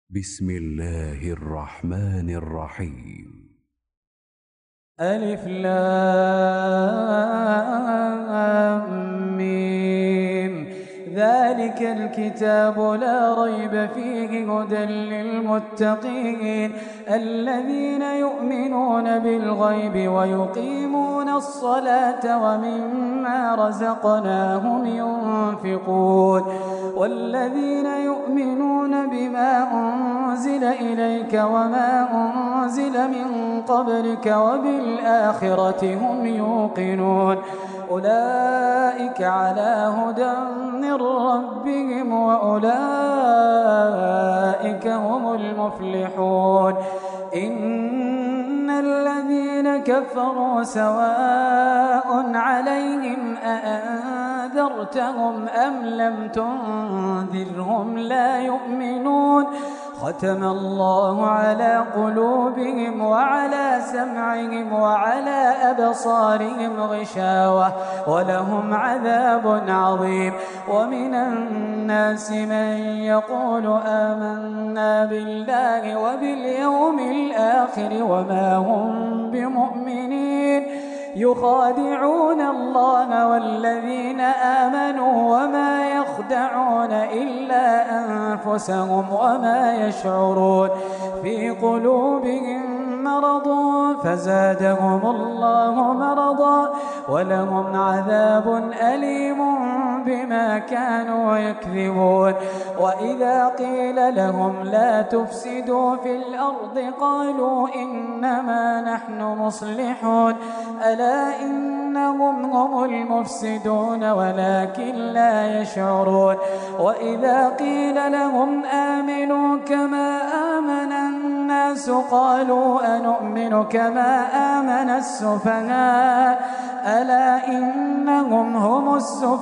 بسم الله الرحمن الرحيم. ألف لام ميم. ذلك الكتاب لا ريب فيه هدى للمتقين الذين يؤمنون بالغيب ويقيمون الصلاة ومما رزقناهم ينفقون والذين يؤمنون بما أنزل إليك وما أنزل من قبلك وبالآخرة هم يوقنون أولئك على هدى من ربهم وأولئك هم المفلحون إن الذين كفروا سواء عليهم أأنذرتهم أم لم تنذرهم لا يؤمنون ختم الله على قلوبهم وعلى سمعهم وعلى أبصارهم غشاوة ولهم عذاب عظيم ومن الناس من يقول آمنا بالله وباليوم الآخر وما هم بمؤمنين يخادعون الله والذين آمنوا وما يخدعون إلا أنفسهم وما يشعرون في قلوبهم مرض فزادهم الله مرضا ولهم عذاب أليم بما كانوا يكذبون وإذا قيل لهم لا تفسدوا في الأرض قالوا إنما نحن مصلحون ألا إنهم هم المفسدون ولكن لا يشعرون وإذا قيل لهم آمنوا كما آمن الناس قالوا أنؤمن كما آمن السفهاء ألا إنهم هم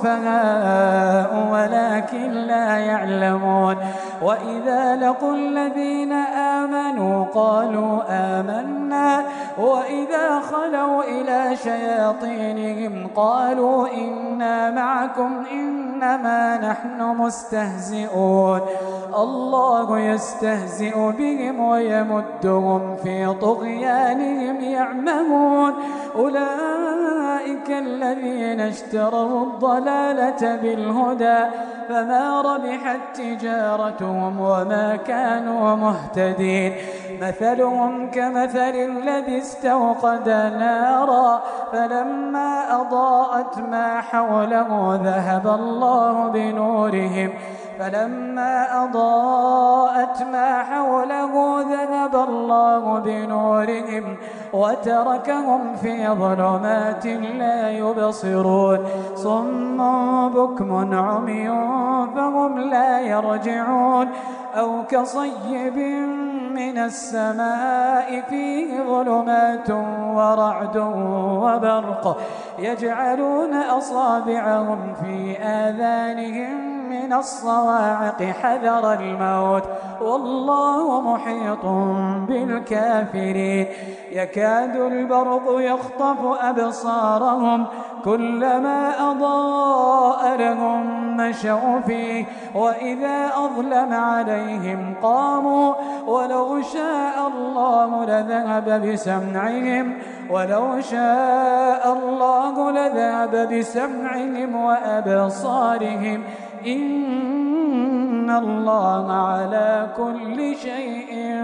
السفهاء ولكن لا يعلمون وإذا لقوا الذين آمنوا قالوا آمنا وإذا خلوا إلى شياطينهم قالوا إنا معكم إنما نحن مستهزئون الله يستهزئ بهم ويمدهم في طغيانهم يعمهون أولئك الذين اشتروا الضلالة بالهدى فما ربحت تجارتهم وما كانوا مهتدين مثلهم كمثل الذي استوقد نارا فلما أضاءت ما حوله ذهب الله بنورهم وتركهم في ظلمات لا يبصرون صم بكم عمي فهم لا يرجعون أو كصيب من السماء فيه ظلمات ورعد وبرق يجعلون أصابعهم في آذانهم من الصواعق حذر الموت والله محيط بالكافرين يكاد البرق يخطف أبصارهم كلما أضاء لهم مشوا فيه وإذا أظلم عليهم قاموا ولو شاء الله لذهب بسمعهم وأبصارهم إن الله على كل شيء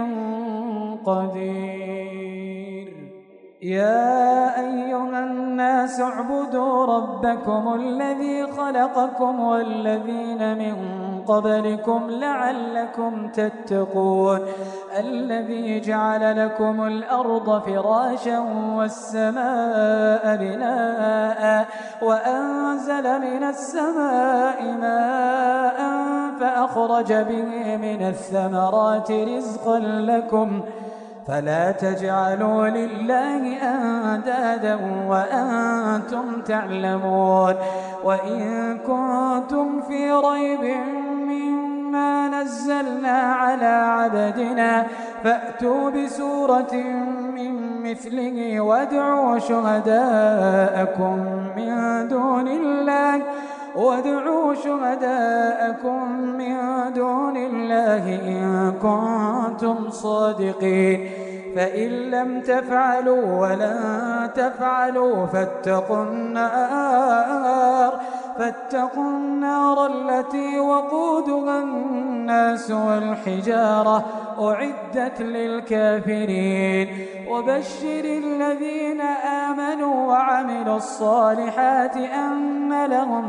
قدير يا أيها الناس اعبدوا ربكم الذي خلقكم والذين من قبلكم لعلكم تتقون الذي جعل لكم الأرض فراشا والسماء بناء وأنزل من السماء ماء فأخرج به من الثمرات رزقا لكم فلا تجعلوا لله أندادا وأنتم تعلمون وإن كنتم في ريب مما نزلنا على عبدنا فأتوا بسورة من مثله وادعوا شهداءكم من دون الله إن كنتم صادقين. فإن لم تفعلوا ولن تفعلوا فاتقوا النار التي وقودها الناس والحجارة أعدت للكافرين. وبشر الذين آمنوا وعملوا الصالحات أن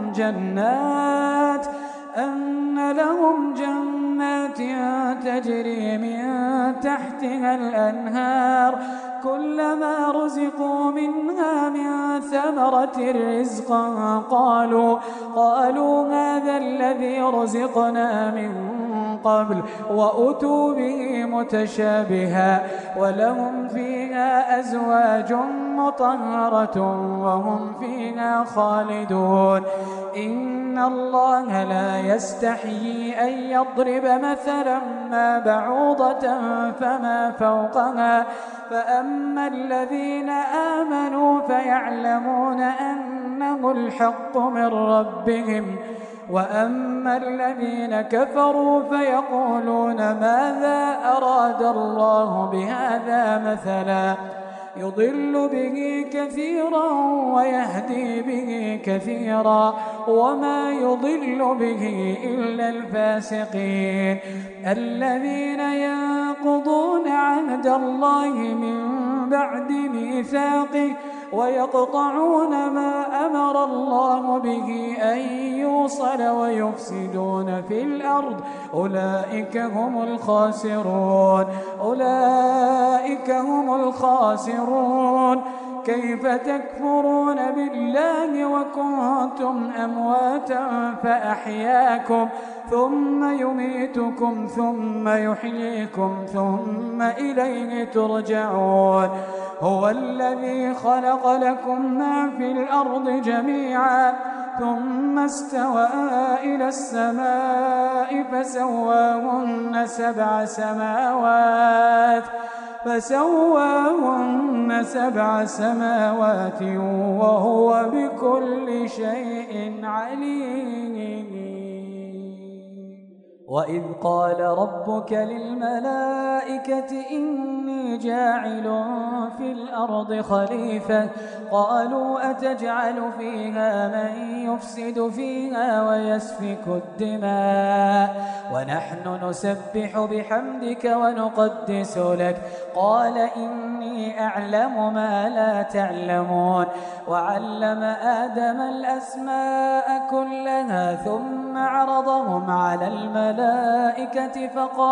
لهم جنات تجري من تحتها الأنهار كلما رزقوا منها من ثمرة رزقا قالوا هذا الذي رزقنا من قبل وأتوا به متشابها ولهم فيها أزواج مطهرة وهم فيها خالدون. إن الله لا يستحيي أن يضرب مثلا ما بعوضة فما فوقها فأما الذين آمنوا فيعلمون أنه الحق من ربهم وأما الذين كفروا فيقولون ماذا أراد الله بهذا مثلا يضل به كثيرا ويهدي به كثيرا وما يضل به إلا الفاسقين الذين ينقضون عهد الله من بعد ميثاقه ويقطعون ما أمر الله به أن يوصل ويفسدون في الأرض أولئك هم الخاسرون. كيف تكفرون بالله وكنتم أمواتا فأحياكم ثم يميتكم ثم يحييكم ثم إليه ترجعون. هو الذي خلق لكم ما في الأرض جميعا ثم استوى إلى السماء فسواهن سبع سماوات وهو بكل شيء عليم. وإذ قال ربك للملائكة إني جاعل في الأرض خليفة قالوا أتجعل فيها من يفسد فيها ويسفك الدماء ونحن نسبح بحمدك ونقدس لك قال إني أعلم ما لا تعلمون. وعلم آدم الأسماء كلها ثم عرضهم على الملائكة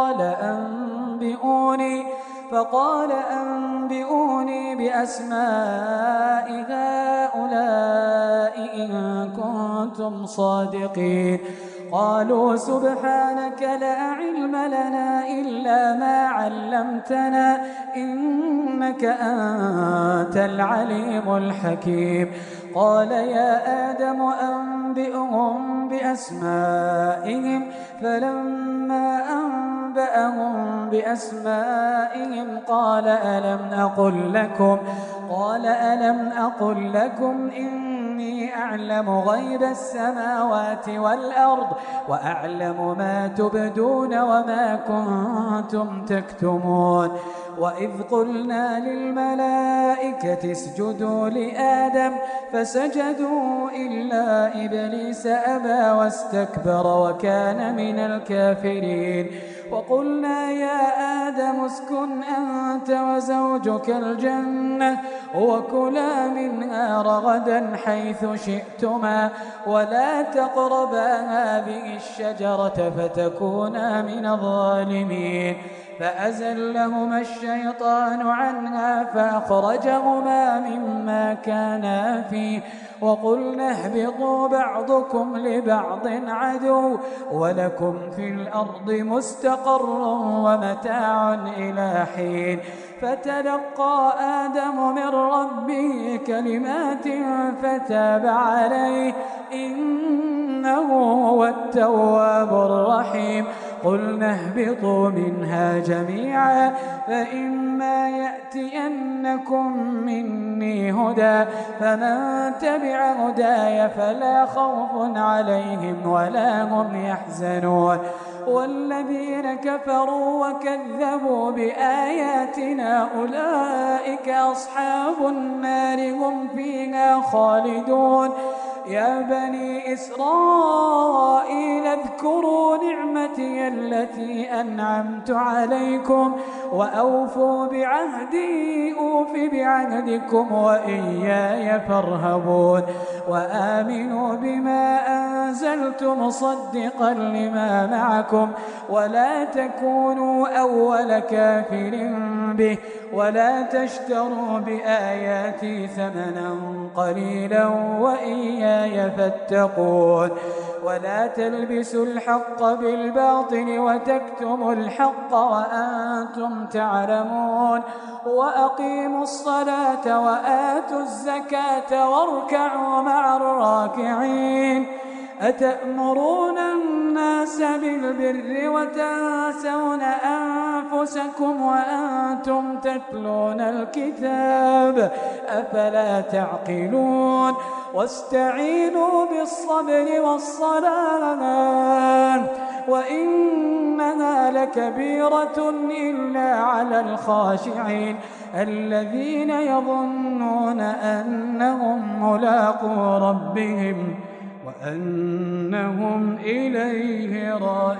فقال أنبئوني بأسماء هؤلاء إن كنتم صادقين. قالوا سبحانك لا علم لنا إلا ما علمتنا إنك أنت العليم الحكيم. قال يا آدم أنبئهم بأسمائهم فلما أنبأهم بأسمائهم قال ألم أقل لكم إني أعلم غيب السماوات والأرض وأعلم ما تبدون وما كنتم تكتمون. وإذ قلنا للملائكة اسجدوا لآدم فسجدوا إلا إبليس أبى واستكبر وكان من الكافرين. وقلنا يا آدم اسكن أنت وزوجك الجنة وكلا منها رغدا حيث شئتما ولا تقربا هذه الشجرة فتكونا من الظالمين. فأزلهما الشيطان عنها فأخرجهما مما كانا فيه وقلنا اهبطوا بعضكم لبعض عدو ولكم في الأرض مستقر ومتاع إلى حين. فتلقى آدم من ربه كلمات فتاب عليه إنه هو التواب الرحيم. قلنا اهبطوا منها جميعا فإما يأتينكم مني هدى فمن تبع هداي فلا خوف عليهم ولا هم يحزنون. والذين كفروا وكذبوا بآياتنا أولئك أصحاب النار هم فيها خالدون يا بني إسرائيل اذكروا نعمتي التي أنعمت عليكم وأوفوا بعهدي أوف بعهدكم وإياي فارهبون وآمنوا بما أنزلت مصدقا لما معكم ولا تكونوا أول كافر به ولا تشتروا بآياتي ثمنا قليلا وإياي فاتقون ولا تلبسوا الحق بالباطل وتكتموا الحق وأنتم تعلمون وأقيموا الصلاة وآتوا الزكاة واركعوا مع الراكعين أتأمرون الناس بالبر وتنسون أنفسكم وأنتم تتلون الكتاب أفلا تعقلون واستعينوا بالصبر والصلاة وإنها لكبيرة إلا على الخاشعين الذين يظنون أنهم ملاقو ربهم وأنهم إليه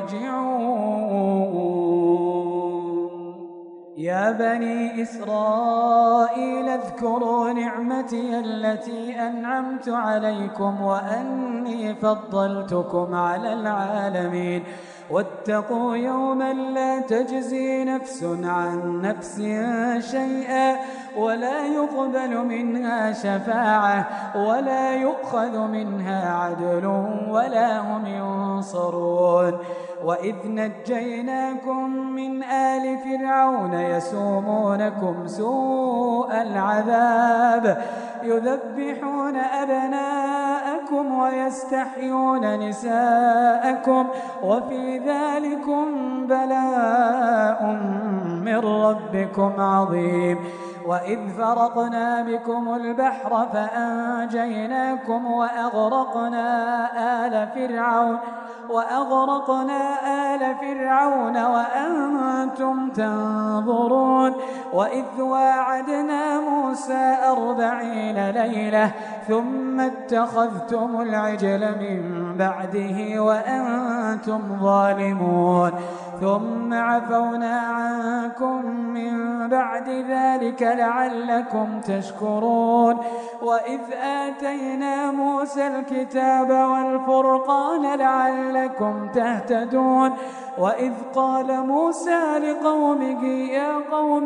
راجعون يا بني إسرائيل اذكروا نعمتي التي أنعمت عليكم وأني فضلتكم على العالمين واتقوا يوما لا تجزي نفس عن نفس شيئا ولا يقبل منها شفاعة ولا يؤخذ منها عدل ولا هم ينصرون وإذ نجيناكم من آل فرعون يسومونكم سوء العذاب يذبحون أبناءكم ويستحيون نساءكم وفي ذلكم بلاء من ربكم عظيم وإذ فرقنا بكم البحر فأنجيناكم وأغرقنا آل فرعون وأنتم تنظرون وإذ واعدنا موسى 40 ليلة ثم اتخذتم العجل من بعده وأنتم ظالمون ثم عفونا عنكم من بعد ذلك لعلكم تشكرون وإذ آتينا موسى الكتاب والفرقان لعلكم تهتدون وإذ قال موسى لقومه يا قوم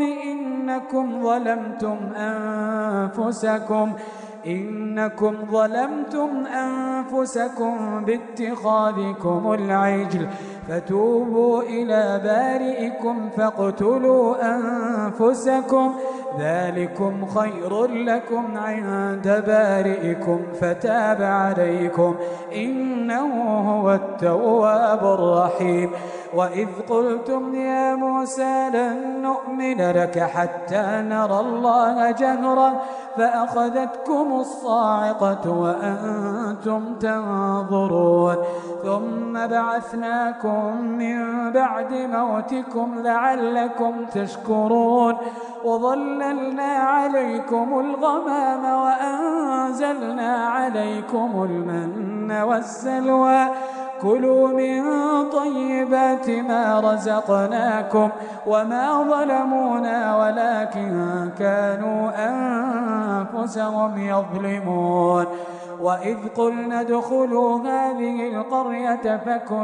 إنكم ظلمتم أنفسكم باتخاذكم العجل فتوبوا إلى بارئكم فاقتلوا أنفسكم ذلكم خير لكم عند بارئكم فتاب عليكم إنه هو التواب الرحيم وإذ قلتم يا موسى لن نؤمن لك حتى نرى الله جهرا فأخذتكم الصاعقة وأنتم تنظرون ثم بعثناكم من بعد موتكم لعلكم تشكرون وظللنا عليكم الغمام وأنزلنا عليكم المن والسلوى كلوا من طيبات ما رزقناكم وما ظلمونا ولكن كانوا أنفسهم يظلمون وإذ قلنا ادخلوا هذه القرية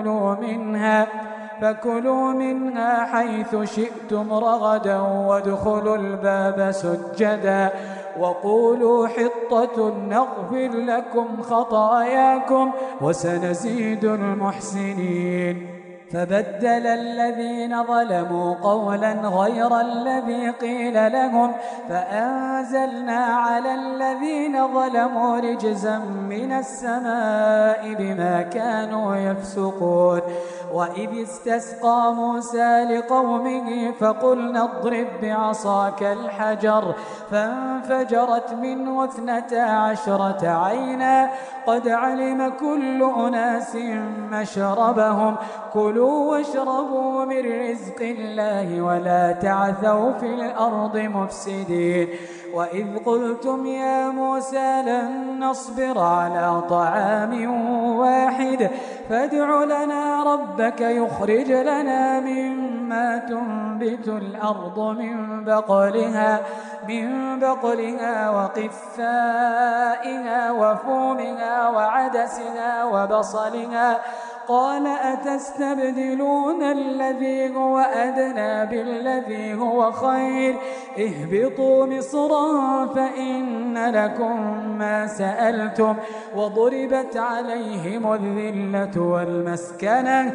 فكلوا منها حيث شئتم رغدا وادخلوا الباب سجدا وقولوا حطة نغفر لكم خطاياكم وسنزيد المحسنين فبدل الذين ظلموا قولا غير الذي قيل لهم فأنزلنا على الذين ظلموا رجزا من السماء بما كانوا يفسقون وإذ استسقى موسى لقومه فقلنا اضرب بعصاك الحجر فانفجرت منه 12 عينا قد علم كل أناس مشربهم كلوا واشربوا من رزق الله ولا تعثوا في الأرض مفسدين وإذ قلتم يا موسى لن نصبر على طعام واحد فادع لنا ربك يخرج لنا مما تنبت الأرض من بقلها وقثائها وفومها وعدسها وبصلها قال أتستبدلون الذي هو أدنى بالذي هو خير اهبطوا مصرا فإن لكم ما سألتم وضربت عليهم الذلة والمسكنة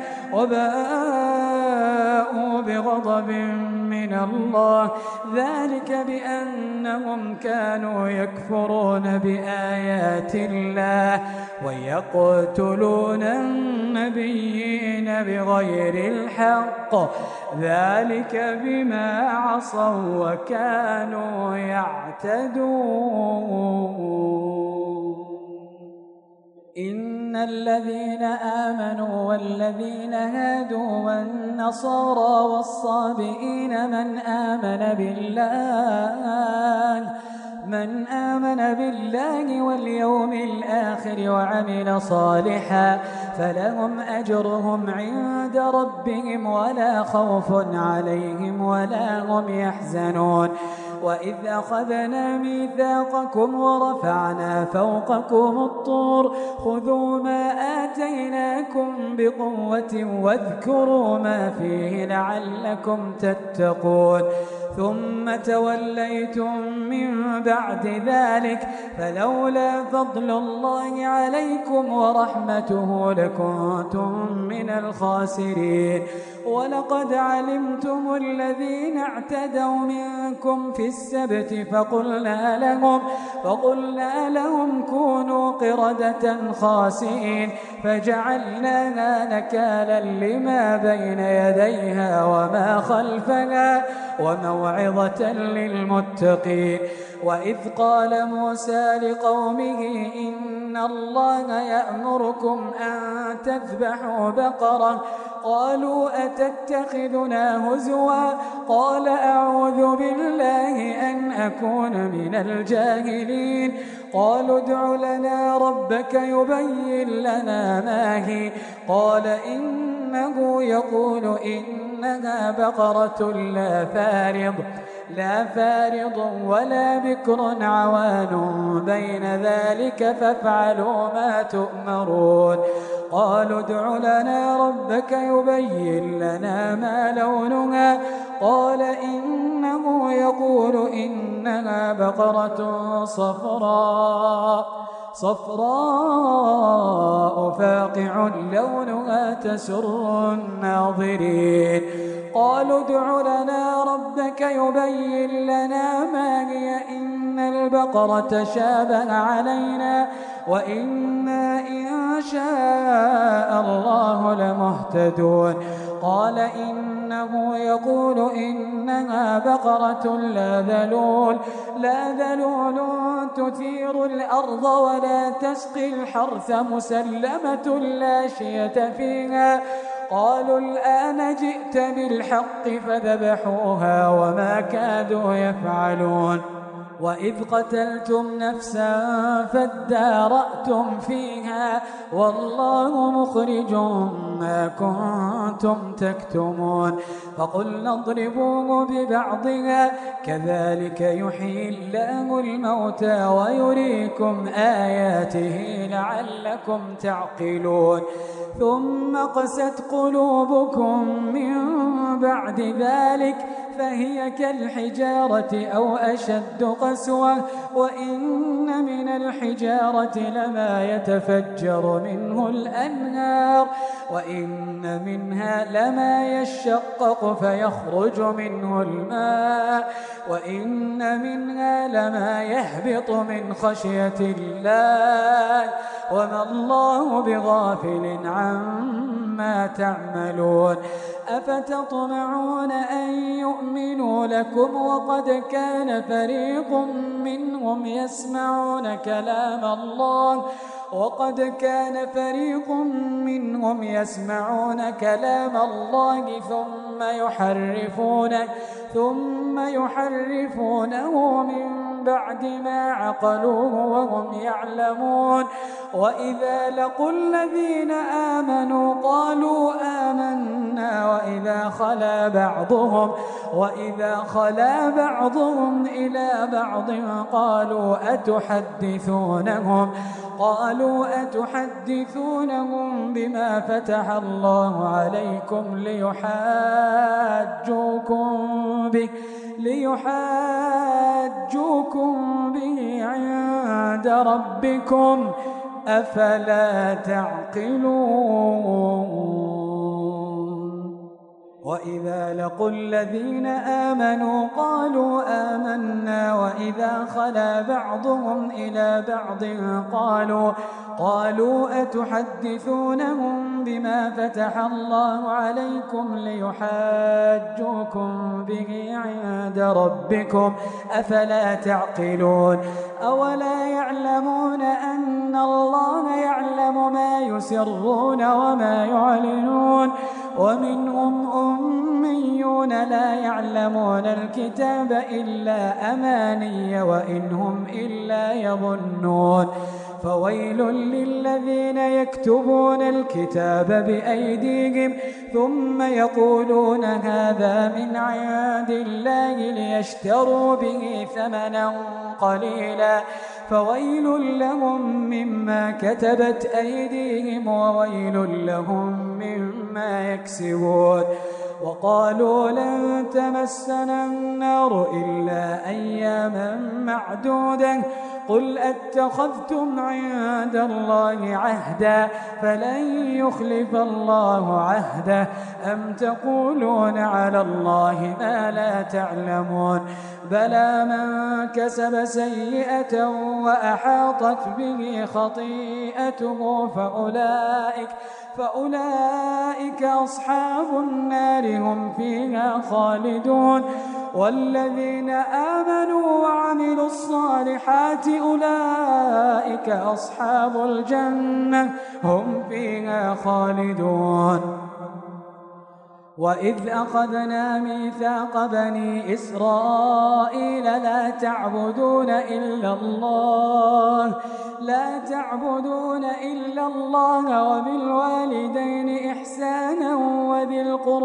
وباءوا بغضب من الله ذلك بأنهم كانوا يكفرون بآيات الله ويقتلون النبيين بغير الحق ذلك بما عصوا وكانوا يعتدون إن الذين آمنوا والذين هادوا والنصارى والصابئين من آمن بالله واليوم الآخر وعمل صالحا فلهم أجرهم عند ربهم ولا خوف عليهم ولا هم يحزنون وإذ أخذنا ميثاقكم ورفعنا فوقكم الطور خذوا ما آتيناكم بقوة واذكروا ما فيه لعلكم تتقون ثم توليتم من بعد ذلك فلولا فضل الله عليكم ورحمته لكنتم من الخاسرين ولقد علمتم الذين اعتدوا منكم في السبت فقلنا لهم كونوا قردة خاسئين فجعلناها نكالا لما بين يديها وما خلفها وموعظة للمتقين وإذ قال موسى لقومه إن الله يأمركم أن تذبحوا بقرة قالوا أتتخذنا هزوا قال أعوذ بالله أن أكون من الجاهلين قالوا ادع لنا ربك يبين لنا ما هي قال إنه يقول إنها بقرة لا فارض ولا بكر عوان بين ذلك فافعلوا ما تؤمرون قالوا ادع لنا ربك يبين لنا ما لونها قال إنه يقول إنها بقرة صفراء فاقع لونها تسر الناظرين قالوا ادع لنا ربك يبين لنا ما هي إن البقرة شابه علينا وإنا إن شاء الله لمهتدون قال إنه يقول إنها بقرة لا ذلول تثير الأرض ولا تسقي الحرث مسلمة لا شية فيها قالوا الآن جئت بالحق فذبحوها وما كادوا يفعلون وإذ قتلتم نفسا فادارأتم فيها والله مخرج ما كنتم تكتمون فقلنا اضربوه ببعضها كذلك يحيي الله الموتى ويريكم آياته لعلكم تعقلون ثم قست قلوبكم من بعد ذلك فهي كالحجارة أو أشد قسوة وإن من الحجارة لما يتفجر منه الأنهار وإن منها لما يشقق فيخرج منه الماء وإن منها لما يهبط من خشية الله وما الله بغافل عما مما تعملون أفتطمعون أن يؤمنوا لكم وقد كان فريق منهم يسمعون كلام الله ثم يحرفونه من بعد ما عقلوه وهم يعلمون وإذا لقوا الذين آمنوا قالوا آمنا وإذا خلا بعضهم إلى بعض قالوا أتحدثونهم بما فتح الله عليكم ليحاجوكم به عند ربكم أفلا تعقلون وإذا لقوا الذين آمنوا قالوا آمنا وإذا خلا بعضهم إلى بعض قالوا أتحدثونهم بما فتح الله عليكم ليحاجوكم به عند ربكم أفلا تعقلون أولا يعلمون أن الله يعلم ما يسرون وما يعلنون ومنهم أميون لا يعلمون الكتاب إلا أماني وإن هم إلا يظنون فويل للذين يكتبون الكتاب بأيديهم ثم يقولون هذا من عند الله ليشتروا به ثمنا قليلا فويل لهم مما كتبت أيديهم وويل لهم مما يكسبون وقالوا لن تمسنا النار إلا أياما معدودة قل أتخذتم عند الله عهدا فلن يخلف الله عهده أم تقولون على الله ما لا تعلمون بلى من كسب سيئة وأحاطت به خطيئته فأولئك أصحاب النار هم فيها خالدون والذين آمنوا وعملوا الصالحات أولئك أصحاب الجنة هم فيها خالدون وإذ أخذنا ميثاق بني إسرائيل لا تعبدون إلا الله وبالوالدين إحسانا وذي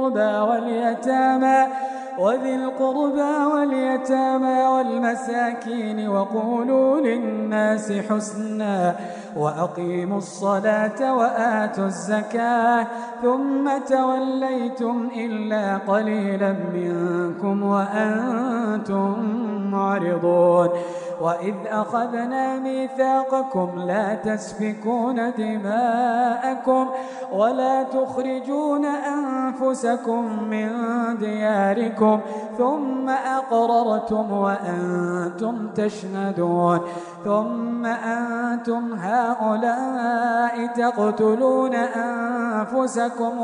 القربى واليتامى والمساكين وقولوا للناس حسنا وأقيموا الصلاة وآتوا الزكاة ثم توليتم إلا قليلا منكم وأنتم معرضون وإذ أخذنا ميثاقكم لا تسفكون دماءكم ولا تخرجون أنفسكم من دياركم ثم أقررتم وأنتم تشهدون ثم أنتم هؤلاء تقتلون أنفسكم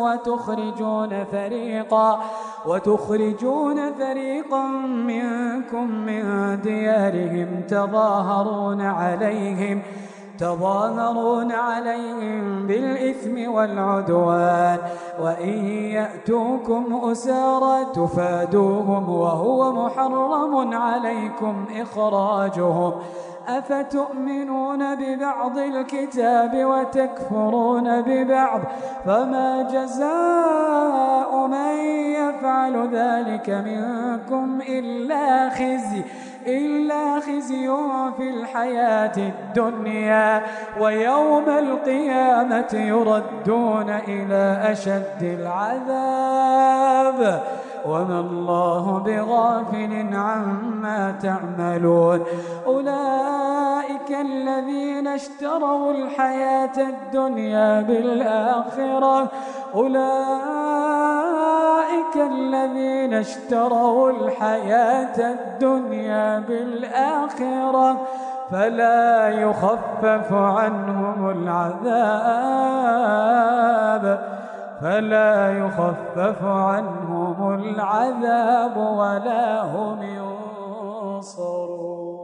وتخرجون فريقا منكم من ديارهم تظاهرون عليهم بالإثم والعدوان وإن يأتوكم أسارى تفادوهم وهو محرم عليكم إخراجهم أفتؤمنون ببعض الكتاب وتكفرون ببعض فما جزاء من يفعل ذلك منكم إلا خزي في الحياة الدنيا ويوم القيامة يردون إلى أشد العذاب وما الله بغافل عما تعملون أولئك الذين اشتروا الحياة الدنيا بالآخرة فلا يخفف عنهم العذاب فلا يخفف عنهم العذاب ولا هم ينصرون.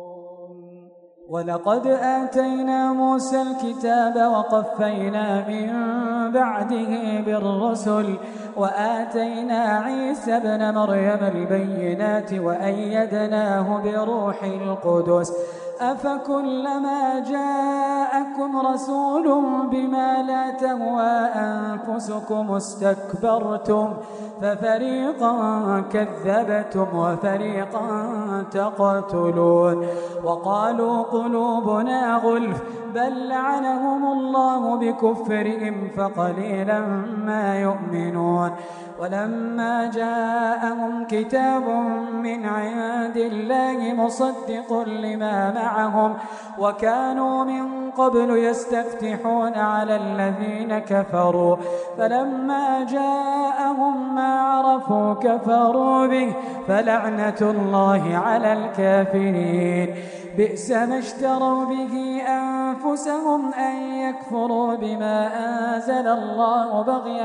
ولقد آتينا موسى الكتاب وقفينا من بعده بالرسل وآتينا عيسى ابن مريم البينات وأيدناه بروح القدس أفكلما جاءكم رسول بما لا تهوى أنفسكم استكبرتم ففريقا كذبتم وفريقا تقتلون وقالوا قلوبنا غلف بل لعنهم الله بكفرهم فقليلا ما يؤمنون. ولما جاءهم كتاب من عند الله مصدق لما معهم وكانوا من قبل يستفتحون على الذين كفروا فلما جاءهم ما عرفوا كفروا به فلعنة الله على الكافرين. بئس ما اشتروا به أنفسهم أن يكفروا بما أنزل الله بغيا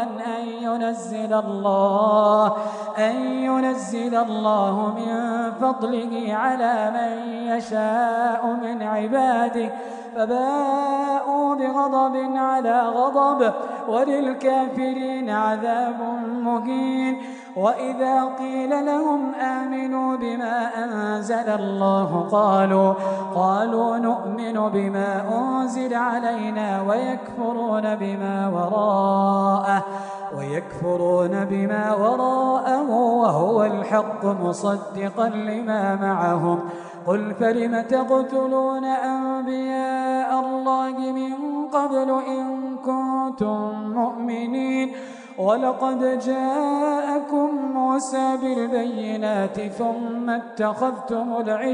أن ينزل الله من فضله على من يشاء من عباده فباءوا بغضب على غضب وللكافرين عذاب مهين. وإذا قيل لهم آمنوا بما أنزل الله قالوا نؤمن بما أنزل علينا ويكفرون بما وراءه وهو الحق مصدقا لما معهم. قل فلم تقتلون أنبياء الله من قبل إن كنتم مؤمنين ولقد جاءكم موسى بالبينات ثم اتخذتم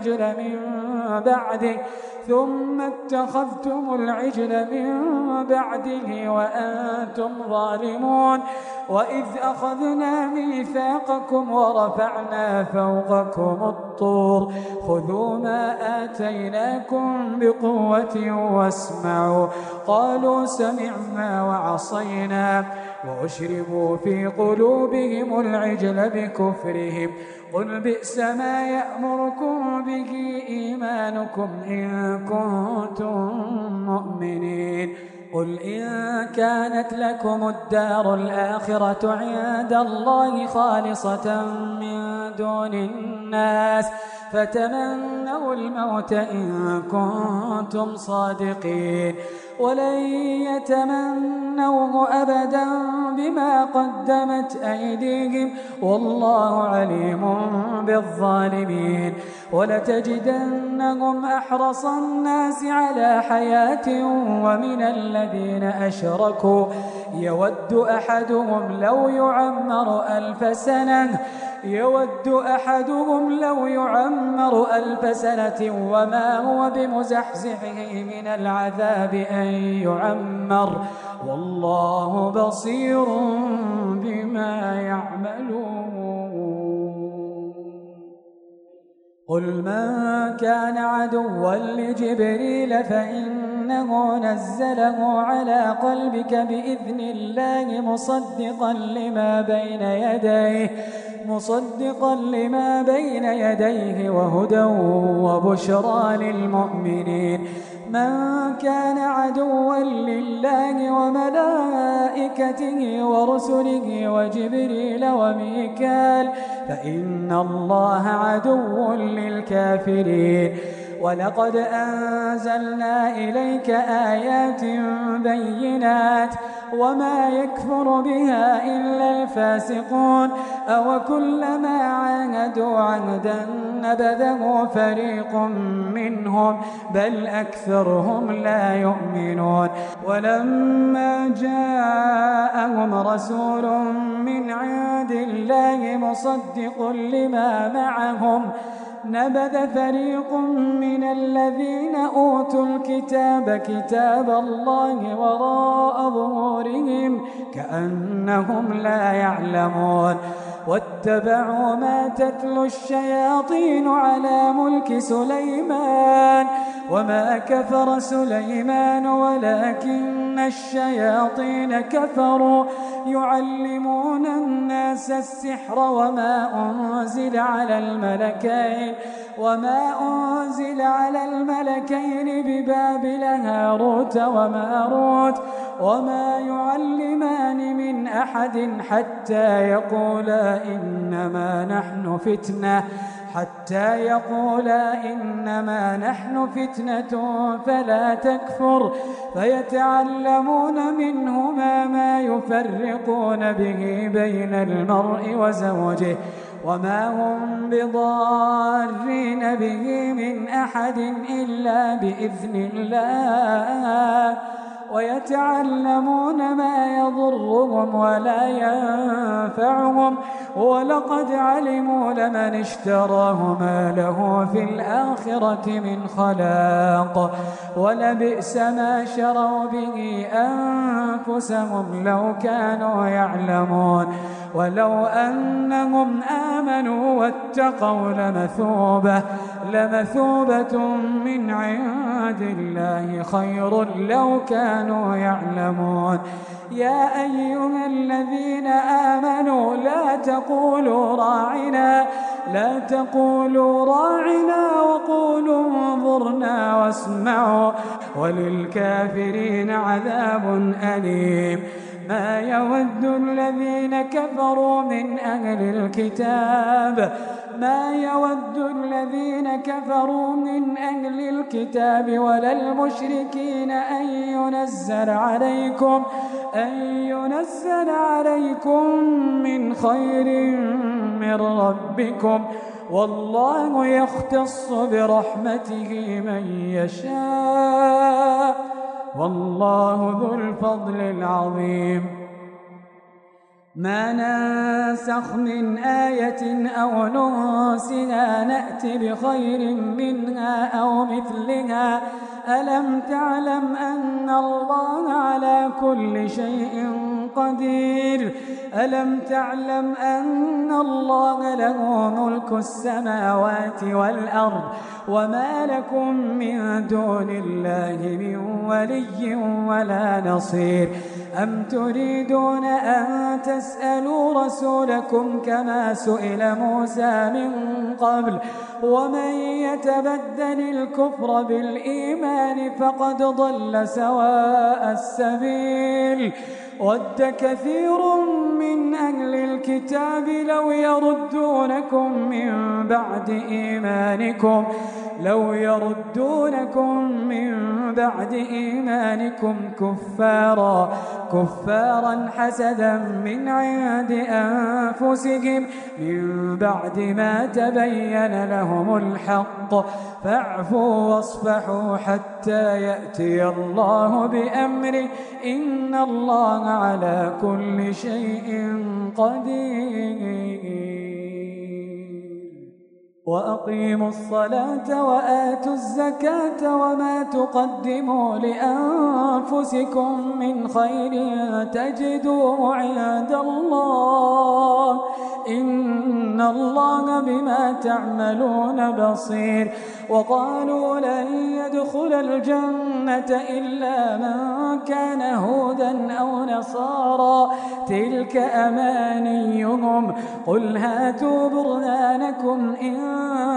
العجل من بعده وأنتم ظالمون. وإذ أخذنا ميثاقكم ورفعنا فوقكم الطور خذوا ما آتيناكم بقوة واسمعوا قالوا سمعنا وعصينا وأشربوا في قلوبهم العجل بكفرهم. قل بئس ما يأمركم به إيمانكم إن كنتم مؤمنين. قل إن كانت لكم الدار الآخرة عند الله خالصة من دون الناس فتمنوا الموت إن كنتم صادقين ولن يتمنوه أبدا بما قدمت أيديهم والله عليم بالظالمين. ولتجدنهم أحرص الناس على حياة ومن الذين أشركوا يود أحدهم لو يعمر ألف سنة وما هو بمزحزحه من العذاب أن يعمر والله بصير بما يعملون. قل من كان عدوا لجبريل فإنه نزله على قلبك بإذن الله مصدقا لما بين يديه وهدى وبشرى للمؤمنين. من كان عدوا لله وملائكته ورسله وجبريل وميكال فإن الله عدو للكافرين. ولقد أنزلنا إليك آيات بينات وما يكفر بها إلا الفاسقون أوكلما عاهدوا عهدا نبذه فريق منهم بل أكثرهم لا يؤمنون. ولما جاءهم رسول من عند الله مصدق لما معهم نبذ فريق من الذين أوتوا الكتاب كتاب الله وراء ظهورهم كأنهم لا يعلمون. واتبعوا ما تتلو الشياطين على ملك سليمان وما كفر سليمان ولكن الشياطين كفروا يعلمون الناس السحر وما أنزل على الملكين ببابل هاروت وماروت وما يعلمان من أحد حتى يقولا إنما نحن فتنة فلا تكفر فيتعلمون منهما ما يفرقون به بين المرء وزوجه وما هم بضارين به من أحد إلا بإذن الله ويتعلمون ما يضرهم ولا ينفعهم ولقد علموا لمن اشتراه ما له في الآخرة من خلاق ولبئس ما شروا به أنفسهم لو كانوا يعلمون ولو أنهم آمنوا واتقوا لمثوبة من عند الله خير لو كانوا يعلمون يا أيها الذين آمنوا لا تقولوا راعنا وقولوا انظرنا واسمعوا وللكافرين عذاب أليم ما يود الذين كفروا من أهل الكتاب ولا المشركين أن ينزل عليكم من خير من ربكم والله يختص برحمته من يشاء والله ذو الفضل العظيم ما ننسخ من آية أو ننسها نأت بخير منها أو مثلها ألم تعلم أن الله على كل شيء قدير ألم تعلم أن الله له ملك السماوات والأرض وما لكم من دون الله من ولي ولا نصير أم تريدون أن تسألوا رسولكم كما سئل موسى من قبل ومن يتبدل الكفر بالإيمان فقد ضل سواء السبيل ود كثير من أهل الكتاب لو يردونكم من بعد إيمانكم كفارا حسدا من عند أنفسهم من بعد ما تبين لهم الحق فاعفوا واصفحوا حتى يأتي الله بأمره إن الله على كل شيء قدير وأقيموا الصلاة وآتوا الزكاة وما تقدموا لأنفسكم من خير تجدوه عند الله إن الله بما تعملون بصير وقالوا لن يدخل الجنة إلا من كان هودا أو نصارى تلك أمانيهم قل هاتوا برهانكم إن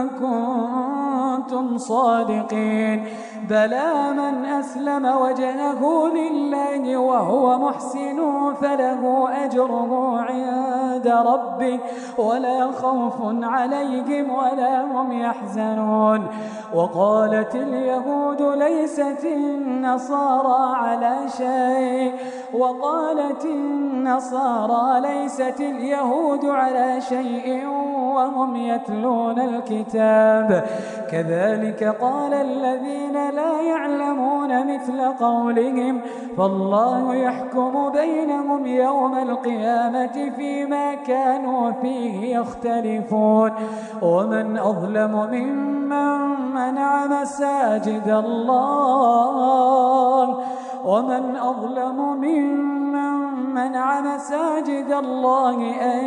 كنتم صادقين بلى من أسلم وجهه لله وهو محسن فله أجره عند ربه ولا خوف عليهم ولا هم يحزنون وقالت اليهود ليست النصارى على شيء وقالت النصارى ليست اليهود على شيء وهم يتلون الكتاب كذلك قال الذين لا يعلمون مثل قولهم فالله يحكم بينهم يوم القيامة فيما كانوا فيه يختلفون ومن أظلم ممن منع مساجد الله ومن أظلم ممن منع مساجد الله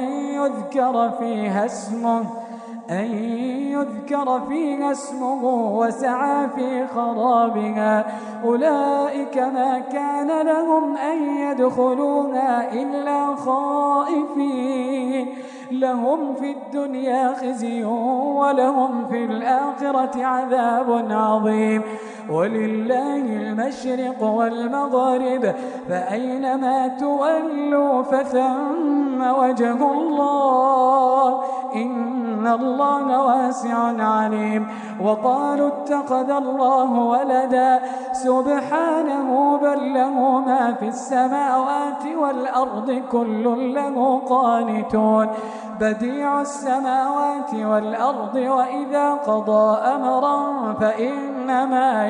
أن يذكر فيها اسمه وسعى في خرابها أولئك ما كان لهم أن يدخلوها إلا خائفين لهم في الدنيا خزي ولهم في الآخرة عذاب عظيم ولله المشرق والمغرب فأينما تولوا فثم وجه الله إن الله واسع عليم وقالوا اتخذ الله ولدا سبحانه بل له ما في السماوات والأرض كل له قانتون بديع السماوات والأرض وإذا قضى أمرا فإنما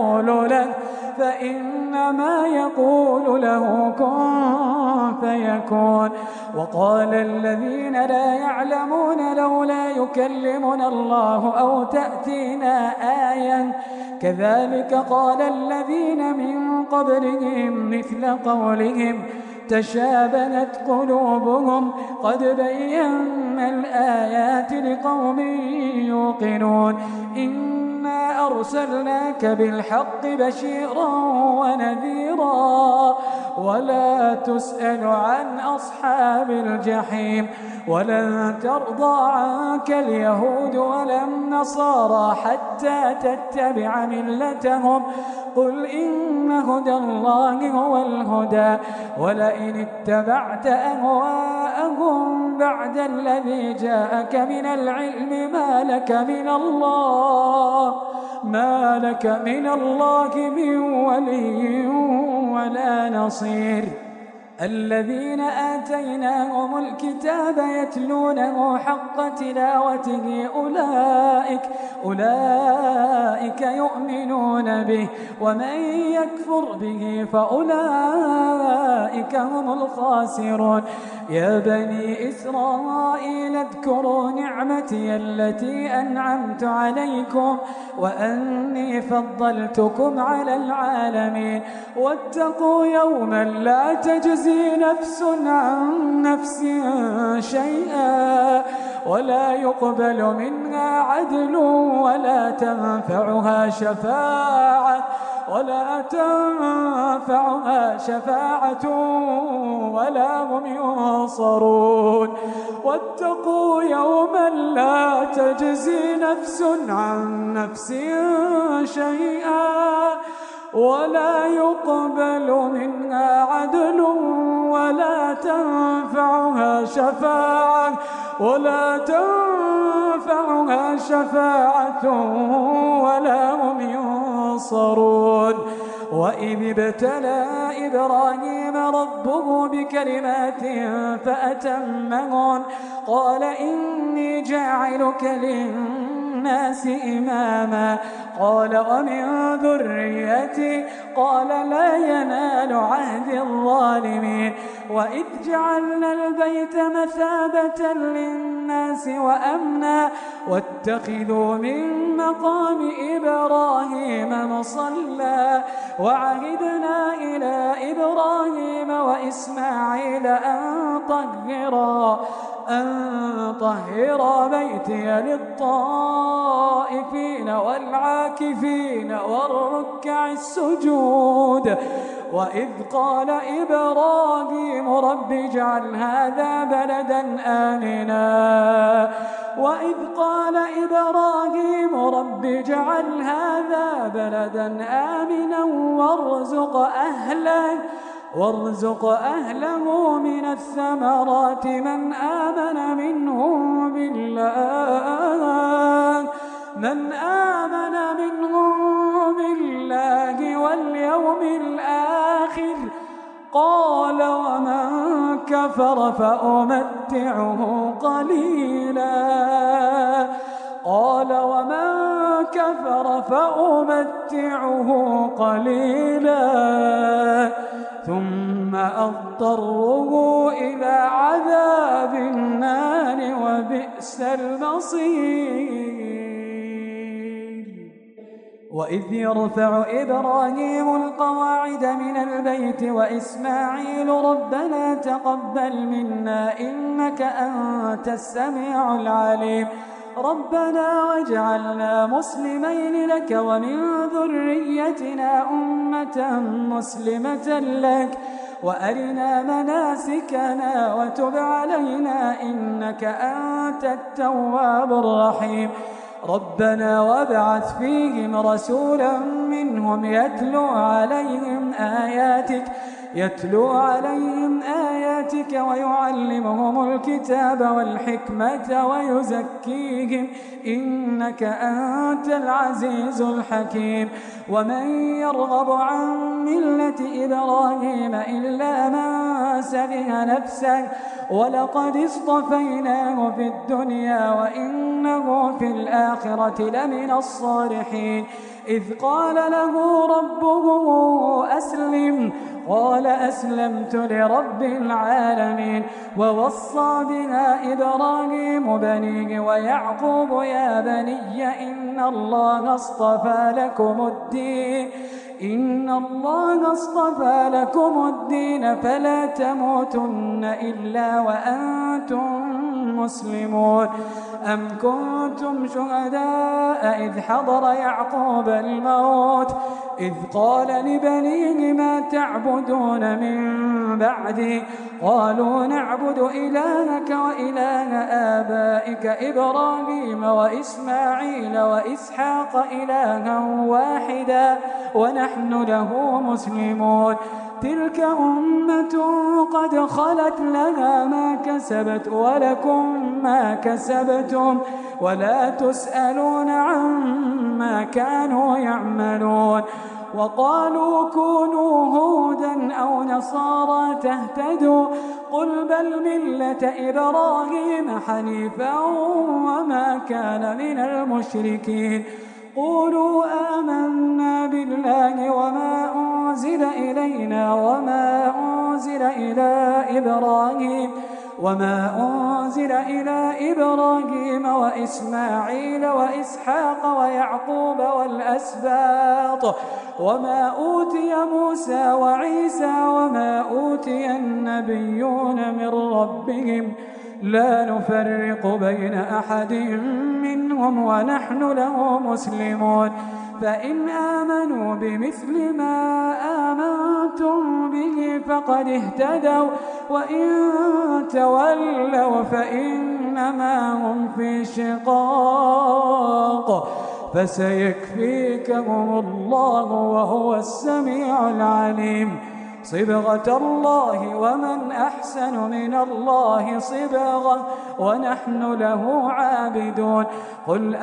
يقول له كن فيكون وقال الذين لا يعلمون لولا يكلمنا الله أو تأتينا آية كذلك قال الذين من قبلهم مثل قولهم تشابهت قلوبهم قد بينا الآيات لقوم يوقنون إنا أرسلناك بالحق بشيرا ونذيرا ولا تسأل عن أصحاب الجحيم ولن ترضى عنك اليهود ولا النصارى حتى تتبع ملتهم قل إن هدى الله هو الهدى ولئن اتبعت أهواءهم بعد الذي جاءك من العلم ما لك من الله من ولي ولا نصير الذين آتيناهم الكتاب يتلونه حق تلاوته أولئك يؤمنون به ومن يكفر به فأولئك هم الخاسرون يا بني إسرائيل اذكروا نعمتي التي أنعمت عليكم وأني فضلتكم على العالمين واتقوا يوما لا تجزي نفس عن نفس شيئا ولا يقبل منها عدل ولا تنفعها شفاعة ولا هم ينصرون واتقوا يوما لا تجزي نفس عن نفس شيئا ولا يقبل منها عدل ولا تنفعها شفاعة ولا هم ينصرون وإذ ابتلى إبراهيم ربه بكلمات فأتمهن قال إني جاعلك للناس إماما قال ومن ذريتي قال لا ينال عهد الظالمين وإذ جعلنا البيت مثابة للناس وأمنا واتخذوا من مقام إبراهيم مصلى وعهدنا إلى إبراهيم وإسماعيل أن طهر بيتي للطائفين والعاكفين والركع السجود وإذ قال إبراهيم رب اجعل هذا بلدا آمنا وارزق أهله من الثمرات من آمن منهم بالله واليوم الآخر قال ومن كفر فأمتعه قليلا ثم أضطره إلى عذاب النار وبئس المصير وإذ يرفع إبراهيم القواعد من البيت وإسماعيل ربنا تقبل منا إنك أنت السميع العليم ربنا واجعلنا مسلمين لك ومن ذريتنا أمة مسلمة لك وأرنا مناسكنا وتب علينا إنك أنت التواب الرحيم ربنا وابعث فيهم رسولا منهم يتلو عليهم آياتك ويعلمهم الكتاب والحكمة ويزكيهم إنك أنت العزيز الحكيم ومن يرغب عن ملة إبراهيم إلا من سفه نفسه ولقد اصطفيناه في الدنيا وإنه في الآخرة لمن الصالحين إذ قال له ربه أسلم قال أسلمت لرب العالمين ووصى بها إبراهيم بنيه ويعقوب يا بني إن الله اصطفى لكم الدين فلا تموتن إلا وأنتم مسلمون أم كنتم شهداء إذ حضر يعقوب الموت إذ قال لبنيه ما تعبدون من بعدي قالوا نعبد إلهك وإله آبائك إبراهيم وإسماعيل وإسحاق إلها واحدا ونحن له مسلمون تلك أمة قد خلت لها ما كسبت ولكم ما كسبتم ولا تسألون عما كانوا يعملون وقالوا كونوا هودا أو نصارى تهتدوا قل بل ملة إبراهيم حنيفا وما كان من المشركين قولوا آمنا بالله وما أنزل إلينا وما أنزل إلى إبراهيم وإسماعيل وإسحاق ويعقوب والأسباط وما أوتي موسى وعيسى وما أوتي النبيون من ربهم لا نفرق بين أحد منهم ونحن له مسلمون فإن آمنوا بمثل ما آمنتم به فقد اهتدوا وإن تولوا فإنما هم في شقاق فسيكفيكهم الله وهو السميع العليم صبغة الله ومن أحسن من الله صبغة ونحن له عابدون قل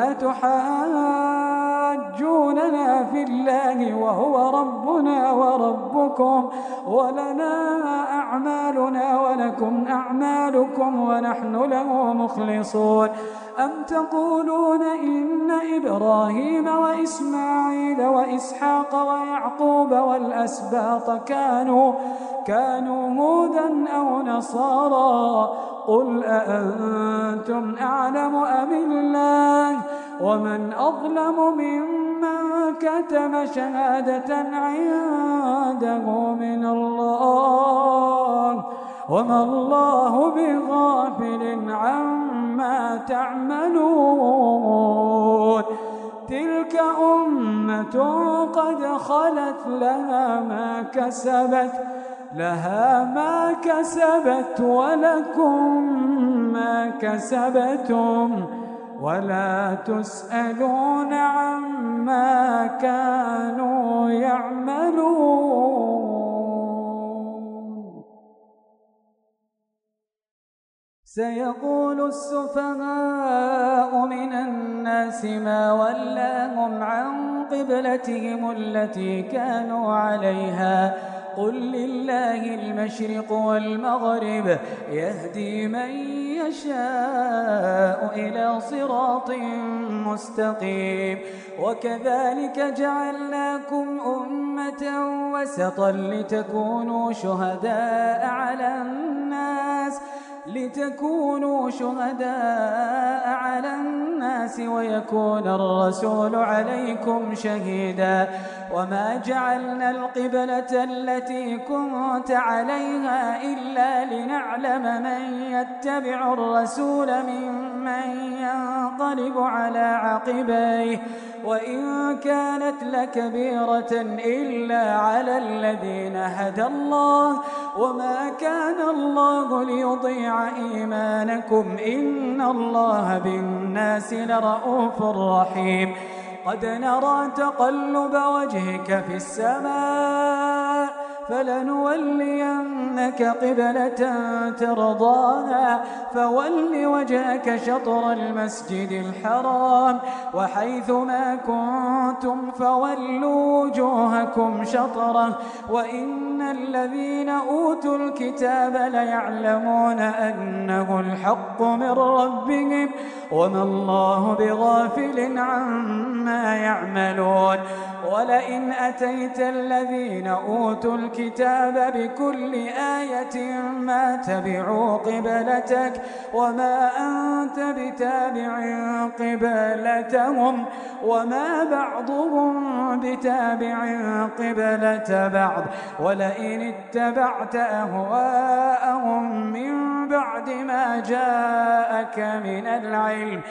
أتحاجوننا في الله وهو ربنا وربكم ولنا أعمالنا ولكم أعمالكم ونحن له مخلصون أم تقولون إن إبراهيم وإسماعيل وإسحاق ويعقوب والأسباط كانوا هودا أو نصارى قل أأنتم أعلم أم الله ومن أظلم ممن كتم شهادة عنده من الله وما الله بغافل عما تعملون تلك أمة قد خلت لها ما كسبت ولكم ما كسبتم ولا تسألون عما كانوا يعملون سيقول السفهاء من الناس ما ولاهم عن قبلتهم التي كانوا عليها قل لله المشرق والمغرب يهدي من يشاء إلى صراط مستقيم وكذلك جعلناكم أمة وسطا لتكونوا شهداء على الناس الناس ويكون الرسول عليكم شهيدا وما جعلنا القبلة التي كنت عليها إلا لنعلم من يتبع الرسول ممن ينقلب على عقبيه وإن كانت لكبيرة إلا على الذين هدى الله وما كان الله ليضيع إيمانكم إن الله بالناس لرؤوف رحيم قد نرى تقلب وجهك في السماء فلنولينك قبلة ترضاها فول وجهك شطر المسجد الحرام وحيث ما كنتم فولوا وجوهكم شطره وإن الذين أوتوا الكتاب ليعلمون أنه الحق من ربهم وما الله بغافل عما يعملون ولئن أتيت الذين أوتوا الكتاب بكل آية ما تبعوا قبلتك وما أنت بتابع قبلتهم وما بعضهم بتابع قبلة بعض ولئن اتبعت أهواءهم من بعد ما جاءك من العلم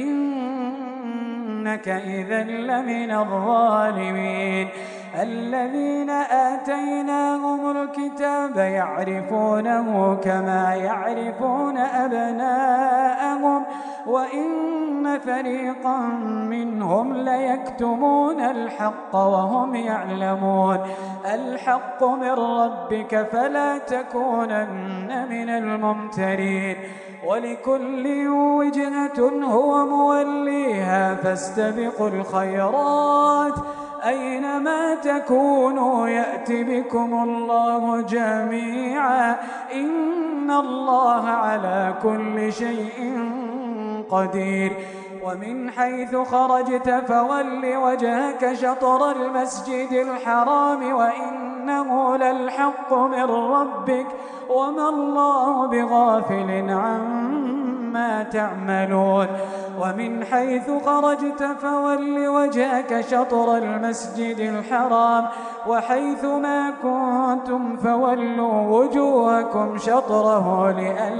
إنك إذا لمن الظالمين الذين آتيناهم الكتاب يعرفونه كما يعرفون أبناءهم وإن فريقا منهم ليكتمون الحق وهم يعلمون الحق من ربك فلا تكونن من الممترين ولكل وجهة هو موليها فاستبقوا الخيرات أينما تكونوا يأتي بكم الله جميعا إن الله على كل شيء قدير ومن حيث خرجت فول وجهك شطر المسجد الحرام وإنه للحق من ربك وما الله بغافل عما تعملون ومن حيث خرجت فول وجهك شطر المسجد الحرام وحيث ما كنتم فولوا وجوهكم شطره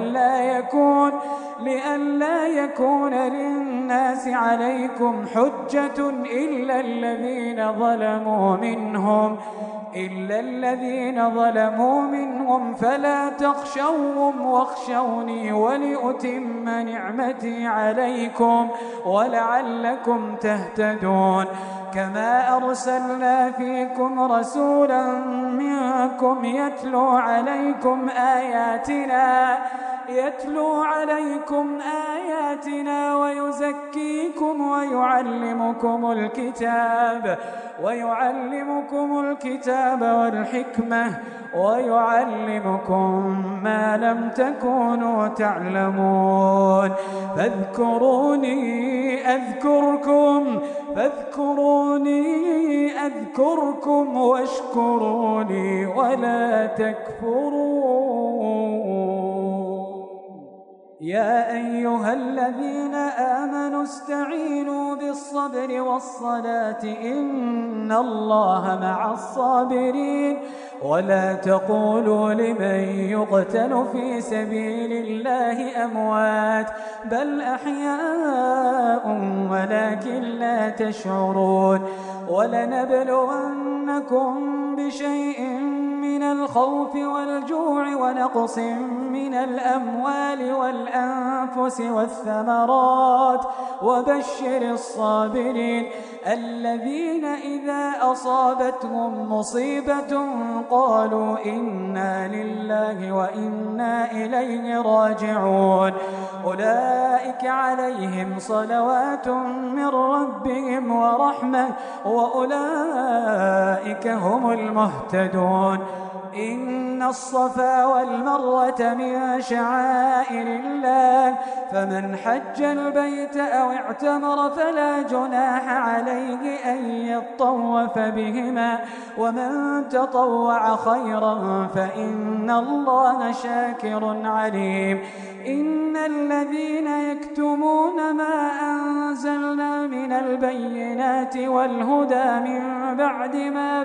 لئلا يكون للناس عليكم حجة إلا الذين ظلموا منهم فلا تخشوهم واخشوني ولأتم نعمتي عليكم ولعلكم تهتدون كما أرسلنا فيكم رسولا منكم يتلو عليكم آياتنا ويزكيكم ويعلمكم الكتاب والحكمة ويعلمكم ما لم تكونوا تعلمون فاذكروني أذكركم واشكروني ولا تكفرون يا أيها الذين آمنوا استعينوا بالصبر والصلاة إن الله مع الصابرين ولا تقولوا لمن يقتل في سبيل الله أموات بل أحياء ولكن لا تشعرون ولنبلونكم بشيء من الخوف والجوع ونقص من الأموال والأنفس والثمرات وبشر الصابرين الذين إذا أصابتهم مصيبة قالوا إنا لله وإنا إليه راجعون أولئك عليهم صلوات من ربهم ورحمة وأولئك هم المهتدون إن الصفا والمروة من شعائر الله فمن حج البيت أو اعتمر فلا جناح عليه أن يطوف بهما ومن تطوع خيرا فإن الله شاكر عليم إن الذين يكتمون ما أنزلنا من البينات والهدى من بعد ما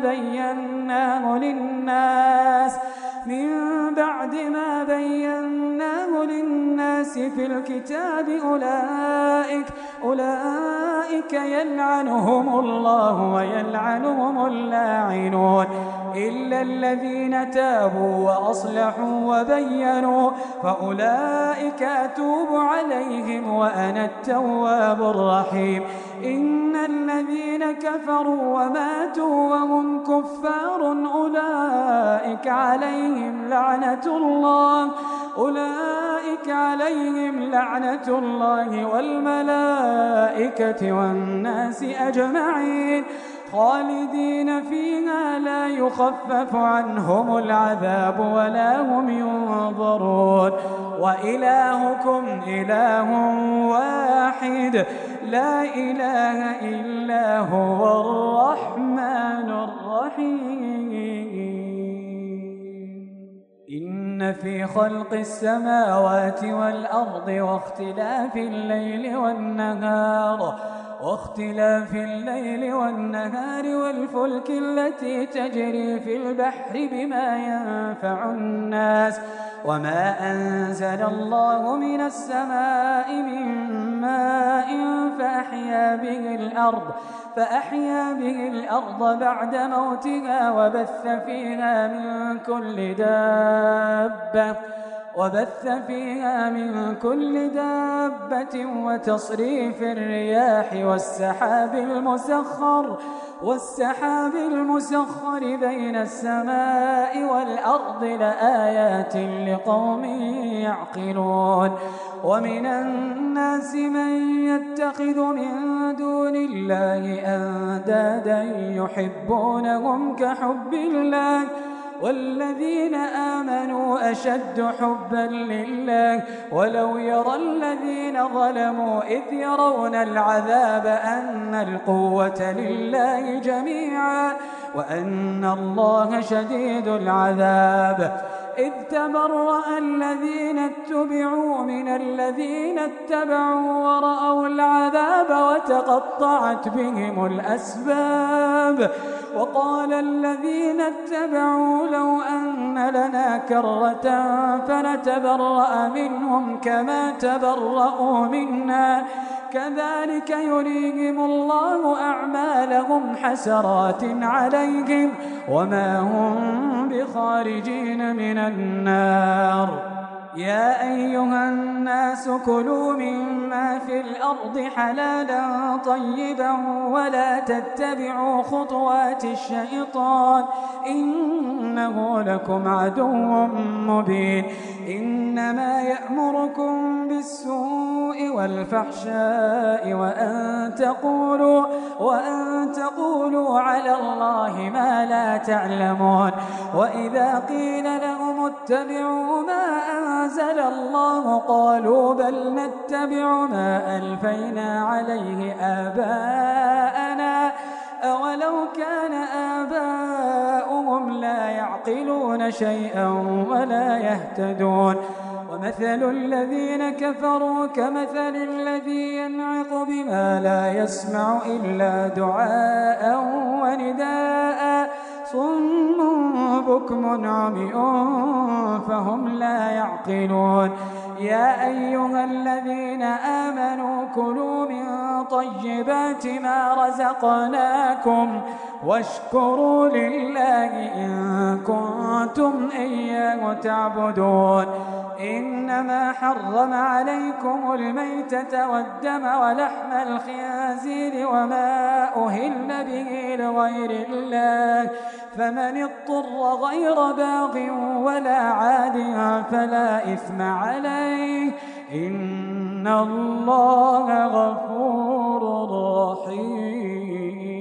بيناه للناس في الكتاب أولئك يلعنهم الله ويلعنهم اللاعنون إلا الذين تابوا وأصلحوا وبينوا فأولئك أتوب عليهم وأنا التواب الرحيم. إن الذين كفروا وماتوا وهم كفار أولئك عليهم لعنة الله والملائكة والناس أجمعين خالدين فيها لا يخفف عنهم العذاب ولا هم ينظرون. وإلهكم إله واحد لا إله إلا هو الرحمن الرحيم. إن في خلق السماوات والأرض واختلاف الليل والنهار والفلك التي تجري في البحر بما ينفع الناس وما أنزل الله من السماء من ماء فأحيا به الأرض بعد موتها وبث فيها من كل دابة وتصريف الرياح والسحاب المسخر بين السماء والأرض لآيات لقوم يعقلون. ومن الناس من يتخذ من دون الله أندادا يحبونهم كحب الله والذين آمنوا أشد حبا لله ولو يرى الذين ظلموا إذ يرون العذاب أن القوة لله جميعا وأن الله شديد العذاب. إذ تبرأ الذين اتبعوا من الذين اتبعوا ورأوا العذاب وتقطعت بهم الأسباب. وقال الذين اتبعوا لو أن لنا كرة فنتبرأ منهم كما تبرأوا منا كذلك يريهم الله أعمالهم حسرات عليهم وما هم بخارجين من النار. يا أيها الناس كلوا مما في الأرض حلالا طيبا ولا تتبعوا خطوات الشيطان إنه لكم عدو مبين. إنما يأمركم بالسوء والفحشاء وأن تقولوا على الله ما لا تعلمون. وإذا قيل لهم اتبعوا ما أنزل الله قالوا بل نتبع ما ألفينا عليه آباءنا أولو كان آباؤهم لا يعقلون شيئا ولا يهتدون. ومثل الذين كفروا كمثل الذي ينعق بما لا يسمع إلا دعاء ونداء صم بكم عمي فهم لا يعقلون. يا أيها الذين آمنوا كلوا من طيبات ما رزقناكم واشكروا لله إن كنتم إياه تعبدون. إنما حرم عليكم الميتة والدم ولحم الخنزير وما أهل به لغير الله فمن اضطر غير باغ ولا عاد فلا إثم عليه إن الله غفور رحيم.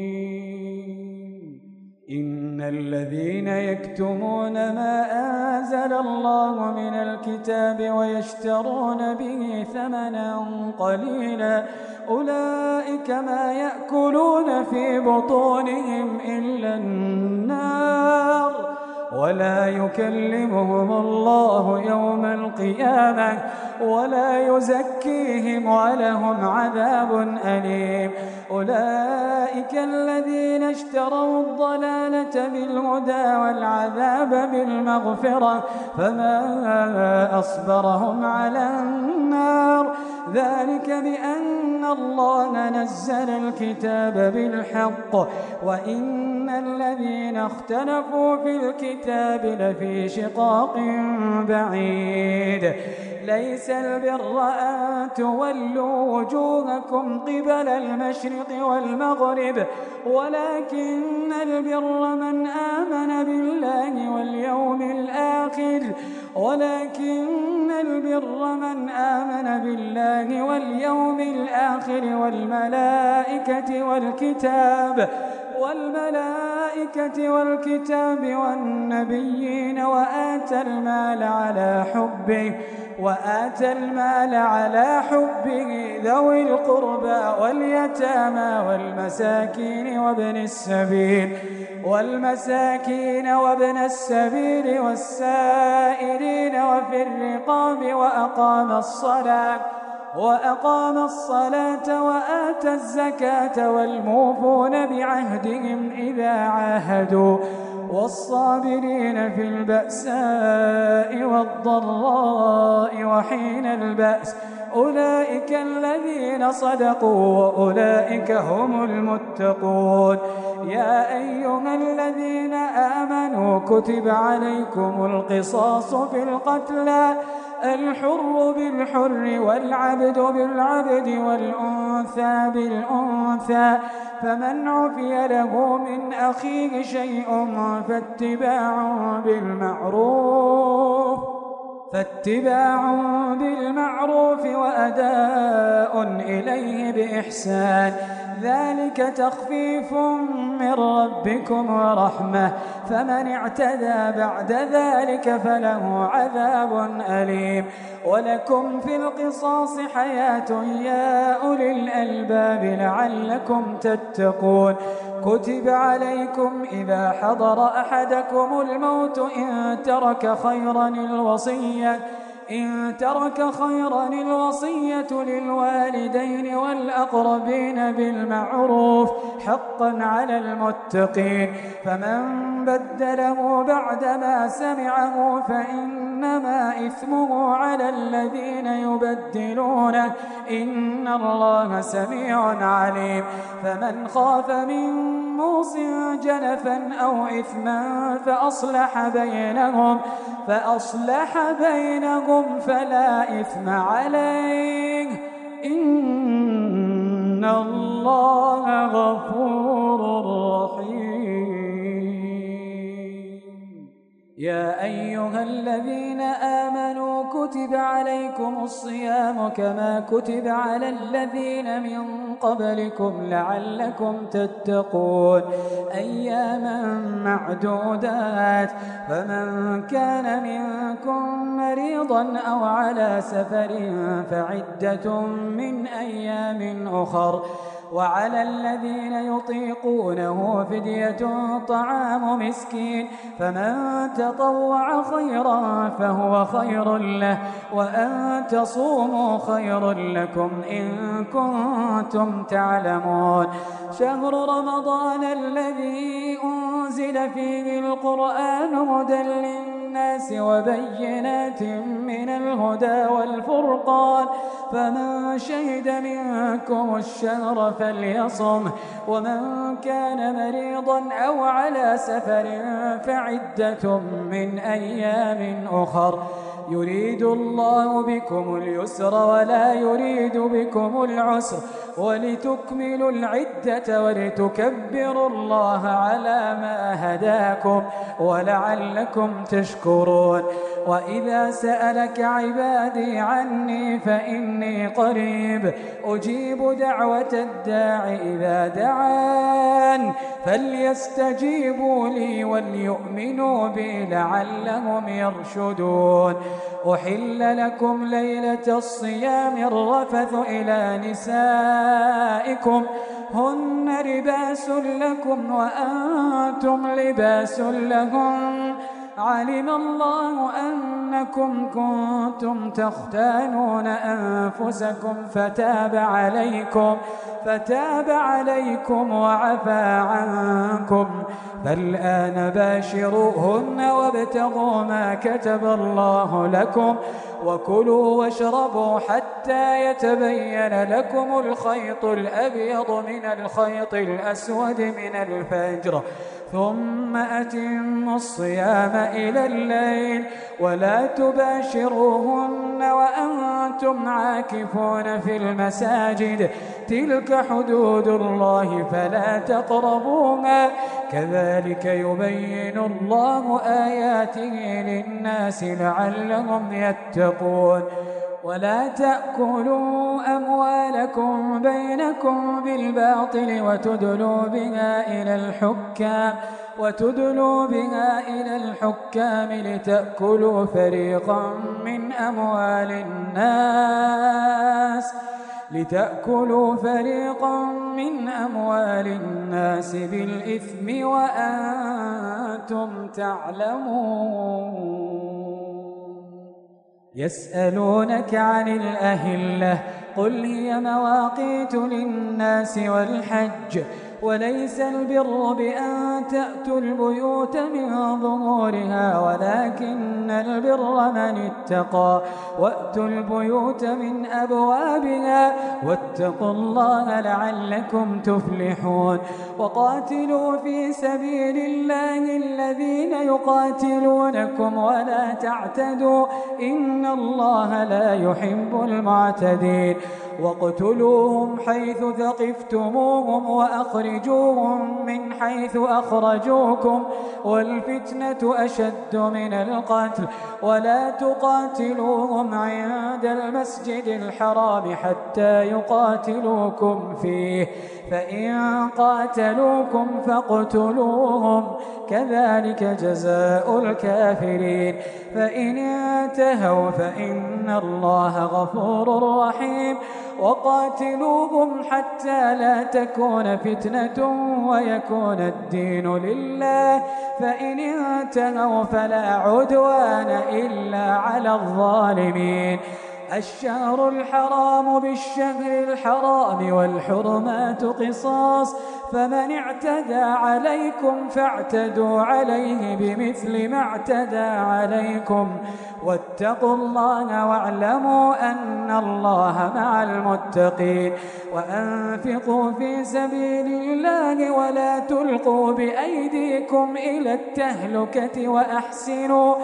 إن الذين يكتمون ما أنزل الله من الكتاب ويشترون به ثمنا قليلا أولئك ما يأكلون في بطونهم إلا النار ولا يكلمهم الله يوم القيامة ولا يزكيهم ولهم عذاب أليم. أولئك الذين اشتروا الضلالة بالهدى والعذاب بالمغفرة فما أصبرهم على النار. ذلك بأن الله نزل الكتاب بالحق وإن الذين اختلفوا في الكتاب لفي شقاق بعيد. ليس البر أن تولوا وجوهكم قبل المشرق والمغرب ولكن البر من آمن بالله واليوم الآخر والملائكة والكتاب والنبيين وآتى المال على حبه ذوي القربى واليتامى والمساكين وابن السبيل والسائلين وفي الرقاب وأقام الصلاة وآتى الزكاة والموفون بعهدهم إذا عاهدوا والصابرين في البأساء والضراء وحين البأس. أولئك الذين صدقوا وأولئك هم المتقون. يا أيها الذين آمنوا كتب عليكم القصاص في القتلى الحر بالحر والعبد بالعبد والأنثى بالأنثى فمن عفي له من أخيه شيء فاتباع بالمعروف وأداء إليه بإحسان ذلك تخفيف من ربكم ورحمة فمن اعتدى بعد ذلك فله عذاب أليم. ولكم في القصاص حياة يا أولي الألباب لعلكم تتقون. كتب عليكم إذا حضر أحدكم الموت إن ترك خيرا الوصية للوالدين والأقربين بالمعروف حقا على المتقين. فمن بدله بعدما سمعه فإنما إثمه على الذين يبدلونه إن الله سميع عليم. فمن خاف من موص جنفا أو إثما فأصلح بينهم فلا إثم عليه إن الله غفور رحيم. يا أيها الذين آمنوا كتب عليكم الصيام كما كتب على الذين من قبلكم لعلكم تتقون أياما معدودات. فمن كان منكم مريضا أو على سفر فعدة من أيام أخر. وعلى الذين يطيقونه فدية طعام مسكين فمن تطوع خيرا فهو خير له وأن تصوموا خير لكم إن كنتم تعلمون. شهر رمضان الذي أنزل فيه القرآن هدى للناس وبينات من الهدى والفرقان فمن شهد منكم الشهر فليصم ومن كان مريضا أو على سفر فعدة من أيام أخر. يريد الله بكم اليسر ولا يريد بكم العسر ولتكملوا العدة ولتكبروا الله على ما هداكم ولعلكم تشكرون. وإذا سألك عبادي عني فإني قريب أجيب دعوة الداع إذا دعان فليستجيبوا لي وليؤمنوا بي لعلهم يرشدون. أحل لكم ليلة الصيام الرفث إلى نسائكم هن لباس لكم وأنتم لباس لهن علم الله أنكم كنتم تختانون أنفسكم فتاب عليكم وعفى عنكم فالآن باشروهن وابتغوا ما كتب الله لكم وكلوا واشربوا حتى يتبين لكم الخيط الأبيض من الخيط الأسود من الفجر ثم أتموا الصيام إلى الليل ولا تباشروهن وأنتم عاكفون في المساجد تلك حدود الله فلا تقربوها كذلك يبين الله آياته للناس لعلهم يتقون ولا تأكلوا أموالكم بينكم بالباطل وتدلوا بها إلى الحكام لتأكلوا فريقا من أموال الناس بالإثم وأنتم تعلمون يسألونك عن الأهلة قل هي مواقيت للناس والحج وليس البر بأن تأتوا البيوت من ظهورها ولكن البر من اتقى وأتوا البيوت من أبوابها واتقوا الله لعلكم تفلحون وقاتلوا في سبيل الله الذين يقاتلونكم ولا تعتدوا إن الله لا يحب المعتدين واقتلوهم حيث ثقفتموهم وأخرجوهم من حيث أخرجوكم والفتنة أشد من القتل ولا تقاتلوهم عند المسجد الحرام حتى يقاتلوكم فيه فإن قاتلوكم فاقتلوهم كذلك جزاء الكافرين فإن انتهوا فإن الله غفور رحيم وقاتلوهم حتى لا تكون فتنة ويكون الدين لله فإن انتهوا فلا عدوان إلا على الظالمين الشهر الحرام بالشهر الحرام والحرمات قصاص فمن اعتدى عليكم فاعتدوا عليه بمثل ما اعتدى عليكم واتقوا الله واعلموا أن الله مع المتقين وأنفقوا في سبيل الله ولا تلقوا بأيديكم إلى التهلكة وأحسنوا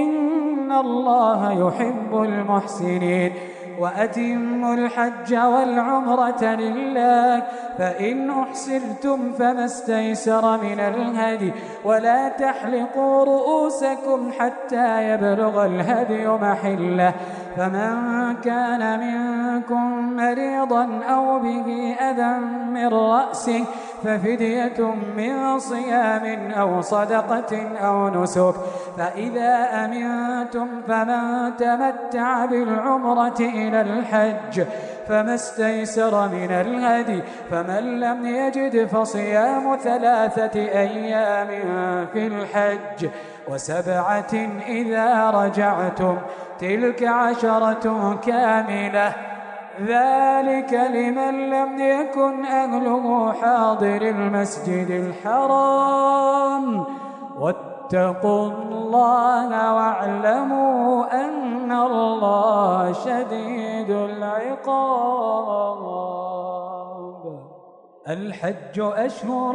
إن الله يحب المحسنين وأتموا الحج والعمرة لله فإن أحسرتم فما استيسر من الهدي ولا تحلقوا رؤوسكم حتى يبلغ الهدي محله فمن كان منكم مريضا أو به أذى من رأسه ففدية من صيام أو صدقة أو نسك فإذا أمنتم فمن تمتع بالعمرة إلى الحج فما استيسر من الهدي فمن لم يجد فصيام 3 أيام في الحج و7 إذا رجعتم تلك 10 كاملة ذلك لمن لم يكن أهله حاضر المسجد الحرام واتقوا الله واعلموا أن الله شديد العقاب الحج أشهر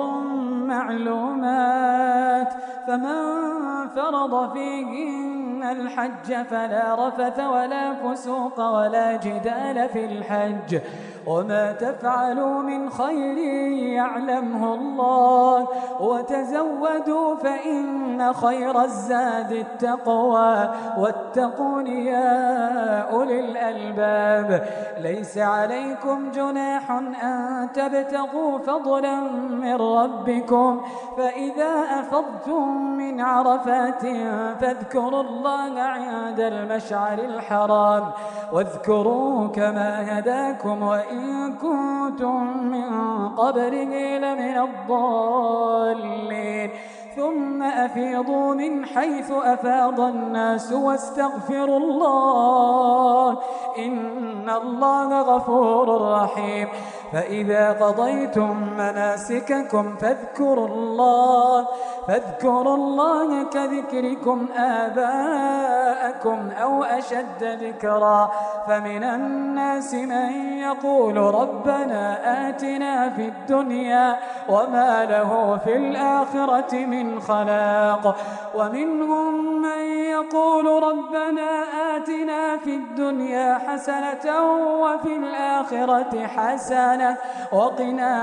معلومات فمن فرض فيهن الحج فلا رفث ولا فسوق ولا جدال في الحج وما تفعلوا من خير يعلمه الله وتزودوا فإن خير الزاد التقوى واتقون يا أولي الألباب ليس عليكم جناح أن تبتغوا فضلا من ربكم فإذا أفضتم من عرفات فاذكروا الله الله عند المشعر الحرام واذكروا كما هداكم وإن كنتم من قبله لمن الضالين ثم أفيضوا من حيث أفاض الناس واستغفروا الله إن الله غفور رحيم فإذا قضيتم مناسككم فاذكروا الله كذكركم آباءكم أو أشد ذكرا فمن الناس من يقول ربنا آتنا في الدنيا وما له في الآخرة من خلاق ومنهم من يقول ربنا آتنا في الدنيا حسنة وفي الآخرة حسنة وقنا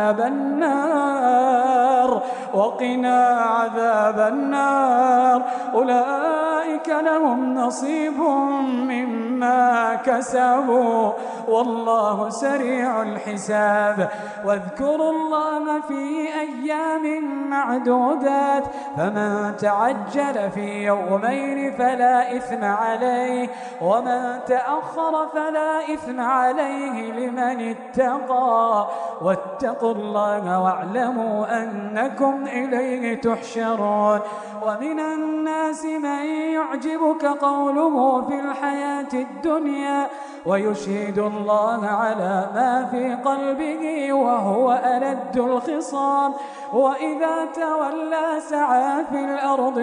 عذاب النار أولئك لهم نصيب مما كسبوا والله سريع الحساب واذكروا الله في أيام معدودات فمن تعجل في يومين فلا إثم عليه ومن تأخر فلا إثم عليه لمن اتقى واتقوا الله واعلموا أنكم إليه تحشرون ومن الناس من يعجبك قوله في الحياة الدنيا ويشهد الله على ما في قلبه وهو ألد الخصام وإذا تولى سعى في الأرض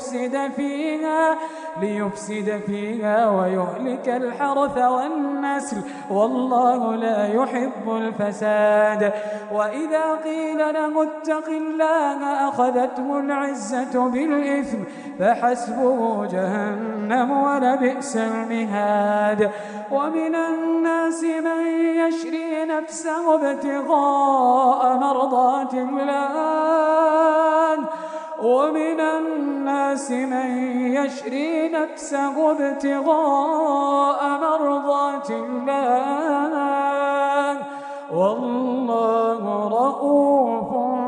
ليفسد فيها ويهلك الحرث والنسل والله لا يحب الفساد وإذا قيل له اتق الله أخذته العزة بالإثم فحسبه جهنم ولبئس المهاد ومن الناس من يشري نفسه ابتغاء مرضات الله والله رؤوف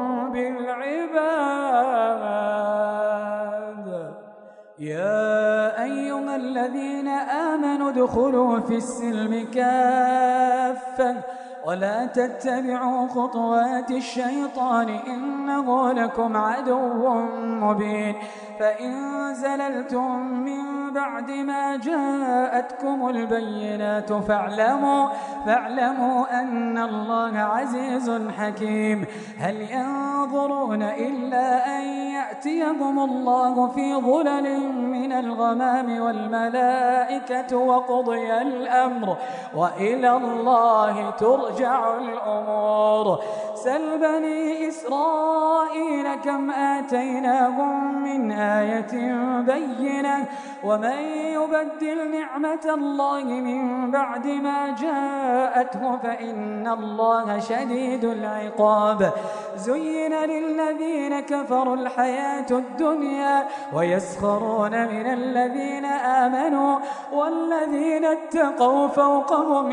بالعباد يا أيها الذين آمنوا ادخلوا في السلم كافة ولا تتبعوا خطوات الشيطان إنه لكم عدو مبين فإن زللتم من بعد ما جاءتكم البينات فاعلموا أن الله عزيز حكيم هل ينظرون إلا أن يأتيهم الله في ظلل من الغمام والملائكة وقضي الأمر وإلى الله ترجع الأمور سل بني إسرائيل كم آتيناهم من آية بينة ومن يبدل نعمة الله من بعد ما جاءته فإن الله شديد العقاب زين للذين كفروا الحياة الدنيا ويسخرون من الذين آمنوا والذين اتقوا فوقهم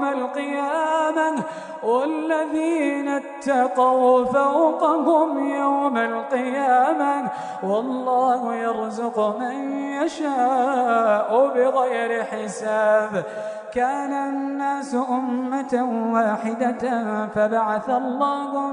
يوم القيامة والله يرزق من يشاء بغير حساب كان الناس أمة واحدة فبعث الله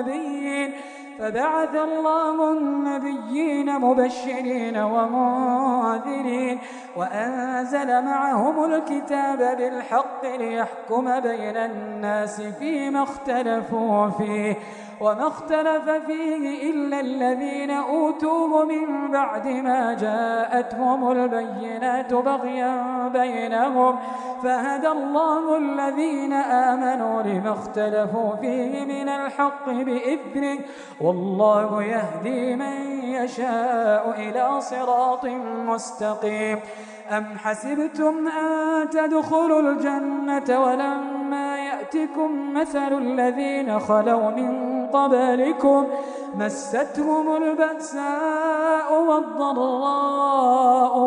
النبيين مبشرين ومنذرين وأنزل معهم الكتاب بالحق ليحكم بين الناس فيما اختلفوا فيه وما اختلف فيه إلا الذين أوتوه من بعد ما جاءتهم البينات بغيا بينهم فهدى الله الذين آمنوا لما اختلفوا فيه من الحق بإذنه والله يهدي من يشاء إلى صراط مستقيم أم حسبتم أن تدخلوا الجنة ولما يأتكم مثل الذين خلوا من قبلكم مستهم البأساء والضراء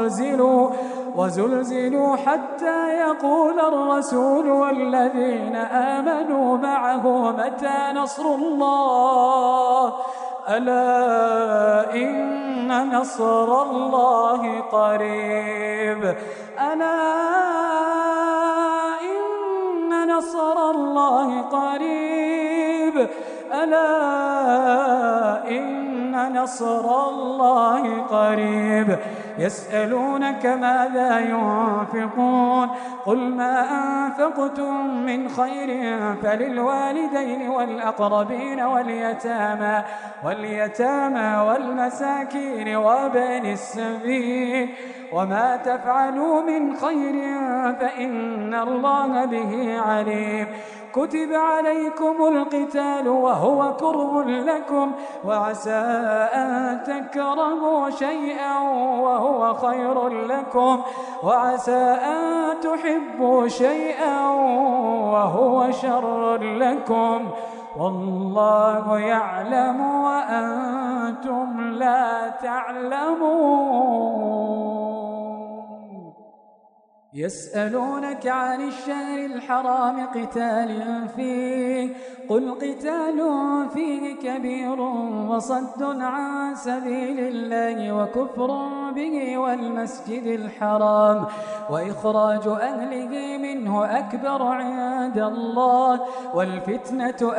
وزلزلوا حتى يقول الرسول والذين آمنوا معه متى نصر الله ألا إن نصر الله قريب ألا إن نصر الله قريب ألا إن نصر الله قريب يسألونك ماذا ينفقون قل ما أنفقتم من خير فللوالدين والأقربين واليتامى والمساكين وابن السبيل وما تفعلوا من خير فإن الله به عليم كتب عليكم القتال وهو كره لكم وعسى أن تكرهوا شيئا وهو خير لكم وعسى أن تحبوا شيئا وهو شر لكم والله يعلم وأنتم لا تعلمون يسألونك عن الشهر الحرام قتال فيه قل قتال فيه كبير وصد عن سبيل الله وكفر به والمسجد الحرام وإخراج أهله منه أكبر عند الله والفتنة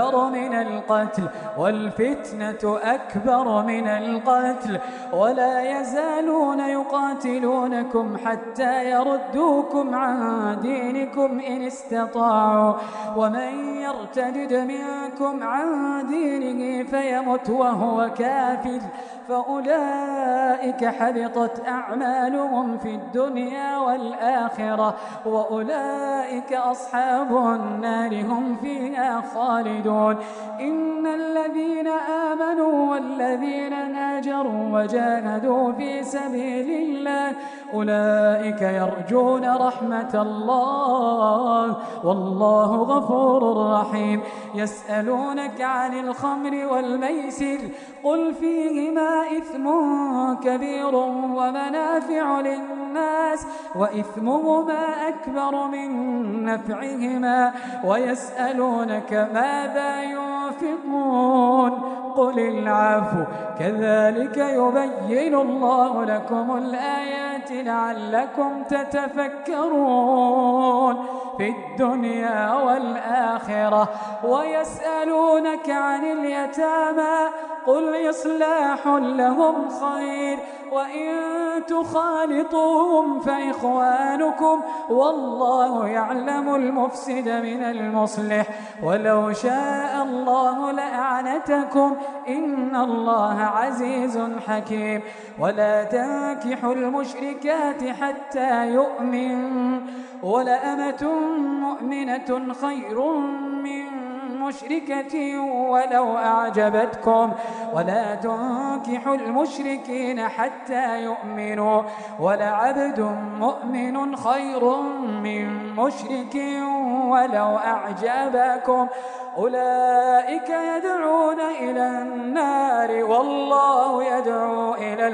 أكبر من القتل ولا يزالون يقاتلونكم حتى يردوكم عن دينكم إن استطاعوا ومن يرتد منكم عن دينه فيمت وهو كافر فأولئك حبطت أعمالهم في الدنيا والآخرة وأولئك أصحاب النار هم فيها خالدون إن الذين آمنوا والذين هاجروا وجاهدوا في سبيل الله أولئك يرجون رحمة الله والله غفور رحيم يسألونك عن الخمر والميسر قل فيهما إثم كبير ومنافع للناس وإثمهما أكبر من نفعهما ويسألونك ماذا ينفقون قل العفو كذلك يبين الله لكم الآيات لعلكم تتفكرون في الدنيا والآخرة ويسألونك عن اليتامى قل إصلاح لهم خير وإن تخالطوهم فإخوانكم والله يعلم المفسد من المصلح ولو شاء الله لأعنتكم إن الله عزيز حكيم ولا تنكحوا المشركات حتى يؤمن ولأمة مؤمنة خير من مشركة ولو أعجبتكم ولا تنكحوا المشركين حتى يؤمنوا ولعبد مؤمن خير من مشرك ولو أعجبكم أولئك يدعون إلى النار والله يدعو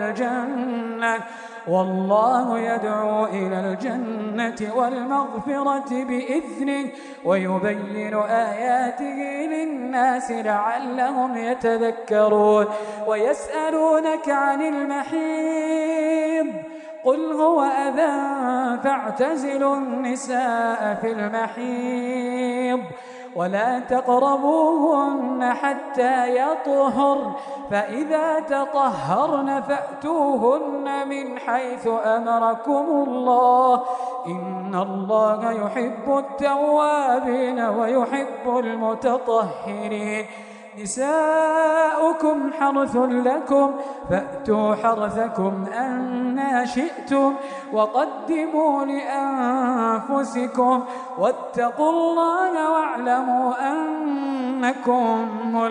إلى الجنة والمغفرة بإذنه ويبين آياته للناس لعلهم يتذكرون ويسألونك عن المحيض قل هو أذى فاعتزلوا النساء في المحيض ولا تقربوهن حتى يطهرن فإذا تطهرن فأتوهن من حيث أمركم الله إن الله يحب التوابين ويحب المتطهرين نساؤكم حرث لكم فأتوا حرثكم أنى شئتم وقدموا لأنفسكم واتقوا الله واعلموا أنكم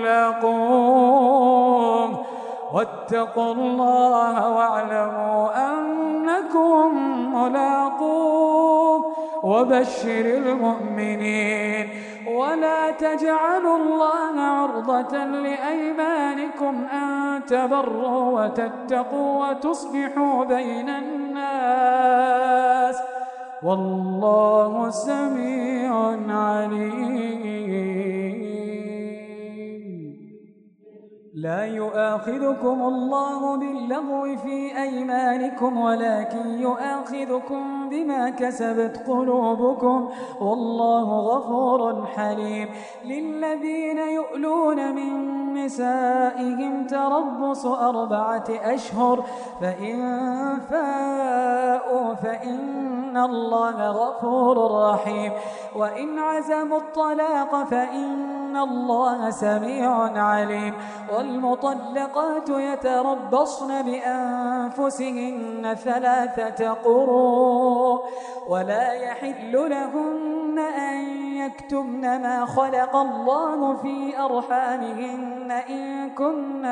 ملاقوه وبشر المؤمنين ولا تجعلوا الله عرضة لأيمانكم أن تبروا وتتقوا وتصلحوا بين الناس والله سميع عليم لا يؤاخذكم الله باللغو في أيمانكم ولكن يؤاخذكم بما كسبت قلوبكم والله غفور حليم. للذين يؤلون من نسائهم تربص 4 أشهر فإن فاءوا فإن الله غفور رحيم. وإن عزموا الطلاق فإن الله سميع عليم. والمطلقات يتربصن بأنفسهن 3 قروء ولا يحل لهن أن يكتمن ما خلق الله في أرحامهن إن كن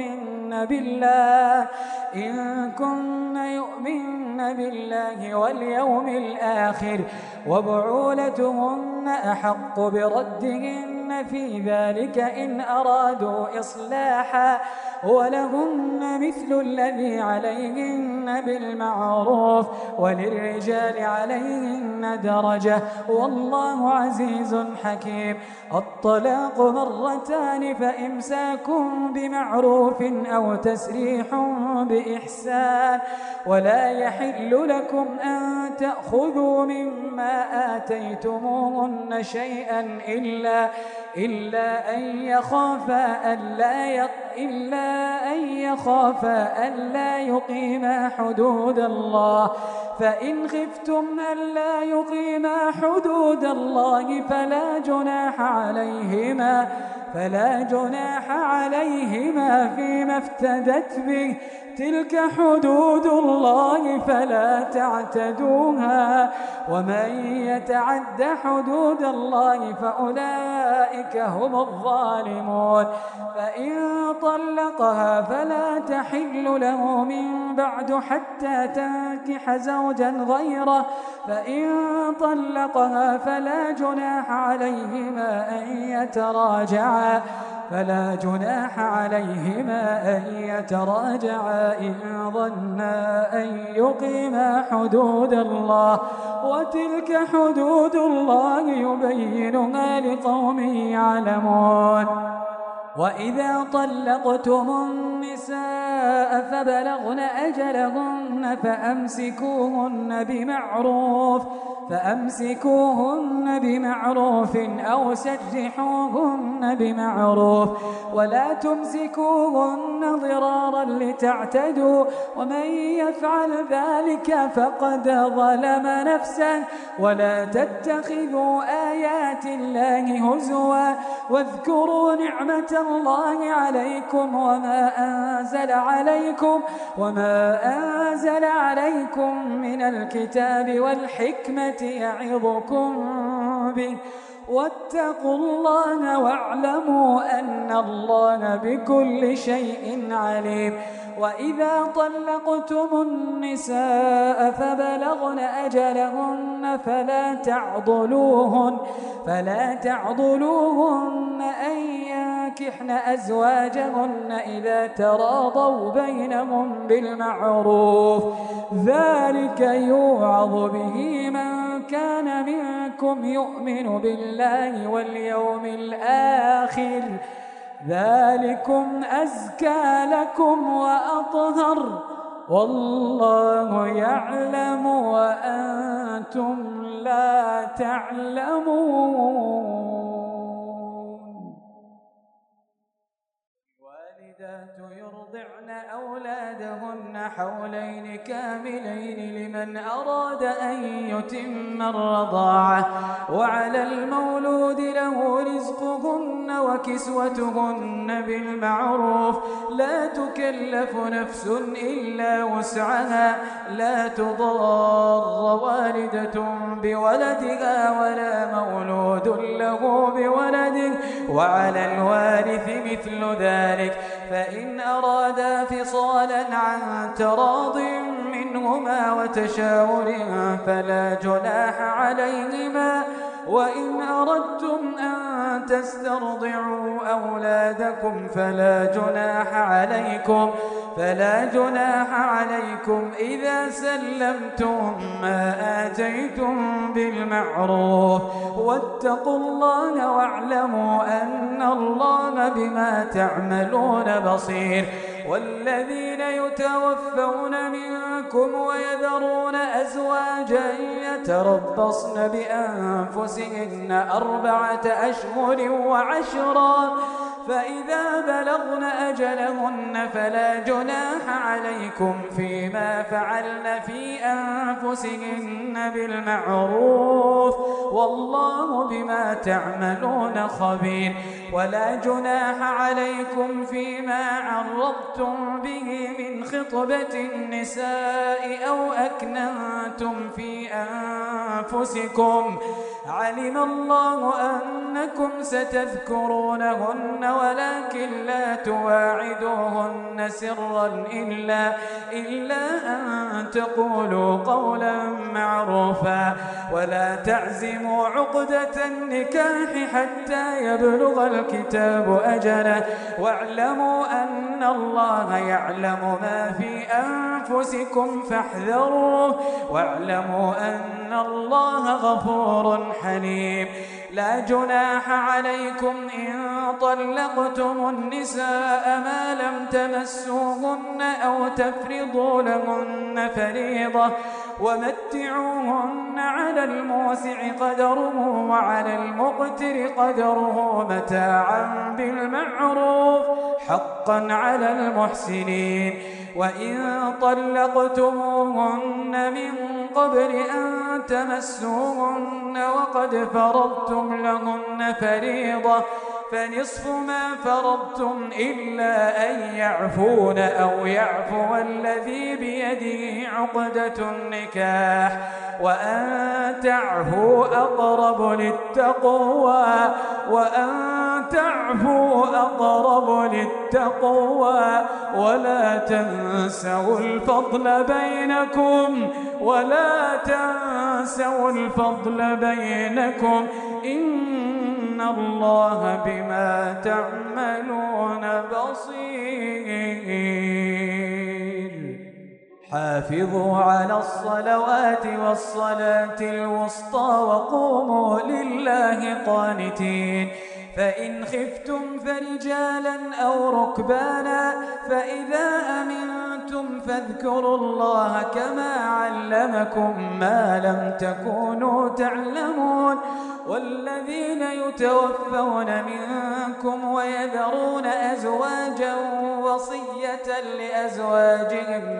يؤمن بالله واليوم الآخر وبعولتهن أحق بردهن في ذلك إن أرادوا إصلاحا ولهن مثل الذي عليهن بالمعروف وللرجال عليهن درجة والله عزيز حكيم. الطلاق 2 فإمساك بمعروف أو تسريح بإحسان ولا يحل لكم أن تأخذوا مما آتيتموهن شيئا إلا أن يخافا ألا يقيما حدود الله. فإن خفتم ألا يقيما حدود الله فلا جناح عليهما فيما افتدت به. تلك حدود الله فلا تعتدوها ومن يتعد حدود الله فأولئك هم الظالمون. فإن طلقها فلا تحل له من بعد حتى تنكح زوجا غيره فإن طلقها فلا جناح عليهما أن يتراجعا إن ظنا أن يقيما حدود الله وتلك حدود الله يبينها لقوم يعلمون. وإذا طلقتم النساء فبلغن أجلهن فأمسكوهن بمعروف أو سرحوهن بمعروف ولا تمسكوهن ضرارا لتعتدوا ومن يفعل ذلك فقد ظلم نفسه. ولا تتخذوا آيات الله هزوا واذكروا نعمة الله عليكم وما أنزل عليكم من الكتاب والحكمة يعظكم به واتقوا الله واعلموا أن الله بكل شيء عليم. وإذا طلقتم النساء فبلغن أجلهن فلا تعضلوهن أن ينكحن أزواجهن إذا تراضوا بينهم بالمعروف ذلك يوعظ به من كان منكم يؤمن بالله واليوم الآخر ذلكم أزكى لكم وأطهر والله يعلم وأنتم لا تعلمون. الوالدات يرضعن أولادهن حولين كاملين لمن أراد أن يتم الرضاعة وعلى المولود له رزقهن وكسوتهن بالمعروف لا تكلف نفس إلا وسعها لا تضار والدة بولدها ولا مولود له بولده وعلى الوارث مثل ذلك فإن أرادا فصالا عن تراض منهما وتشاور وإن أردتم أن تسترضعوا أولادكم فلا جناح عليكم إذا سلمتم ما آتيتم بالمعروف واتقوا الله واعلموا أن الله بما تعملون بصير. والذين يتوفون منكم ويذرون أزواجا يتربصن بأنفسهن 4 أشهر وعشرا فإذا بلغن أجلهن فلا جناح عليكم فيما فعلن في أنفسهن بالمعروف والله بما تعملون خبير. ولا جناح عليكم فيما عرضتم به من خطبة النساء أو أكننتم في أنفسكم علم الله أنكم ستذكرونهن ولكن لا تواعدوهن سرا إلا أن تقولوا قولا معروفا ولا تعزموا عقدة النكاح حتى يبلغ الكتاب أجله واعلموا أن الله يعلم ما في أنفسكم فاحذروه واعلموا أن الله غفور حليم. لا جناح عليكم إن طلقتم النساء ما لم تمسوهن أو تفرضوا لهن فريضة ومتعوهن على الموسع قدره وعلى المقتر قدره متاعا بالمعروف حقا على المحسنين. وإن طلقتموهن من قبل أن تمسوهن وقد فرضتم لهن فريضة فنصف ما فرضتم إلا أن يعفون أو يعفو الذي بيده عقدة النكاح وأن تعفوا أقرب للتقوى ولا تنسوا الفضل بينكم إن الله بما تعملون بصير. حافظوا على الصلوات والصلاة الوسطى وقوموا لله قانتين. فإن خفتم فرجالا أو ركبانا فإذا أمنتم فاذكروا الله كما علمكم ما لم تكونوا تعلمون. والذين يتوفون منكم ويذرون أزواجا وصية لأزواجهم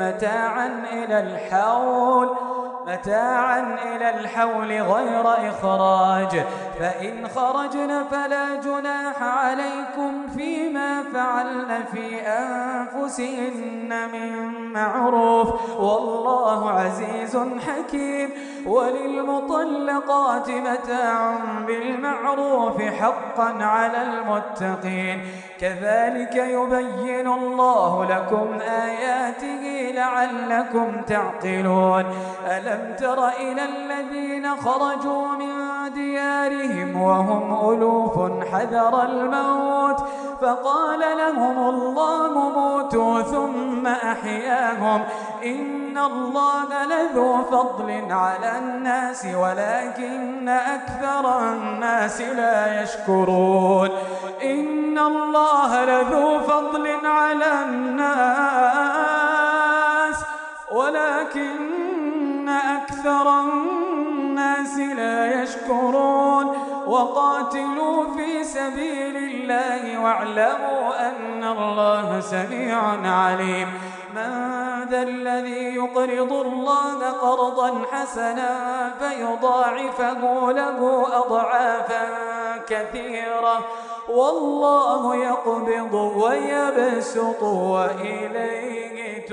متاعا إلى الحول غير إخراج فإن خرجن فلا جناح عليكم فيما فعلن في أنفسهن من معروف والله عزيز حكيم. وللمطلقات متاع بالمعروف حقا على المتقين. كذلك يبين الله لكم آياته لعلكم تعقلون. ألم تر إلى الذين خرجوا من ديارهم وهم ألوف حذر الموت فقال لهم الله موتوا ثم أحياهم إن الله لذو فضل على الناس ولكن أكثر الناس لا يشكرون. إن الله لذو فضل على الناس ولكن أكثر الناس لا يشكرون. وقاتلوا في سبيل الله واعلموا أن الله سميع عليم. من ذا الذي يقرض الله قرضا حسنا فيضاعفه له أضعافا كثيرة والله يقبض ويبسط وإليه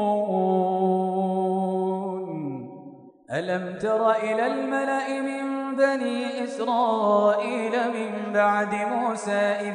ترجعون. ألم تر إلى الملأ من بني إسرائيل من بعد موسى إذ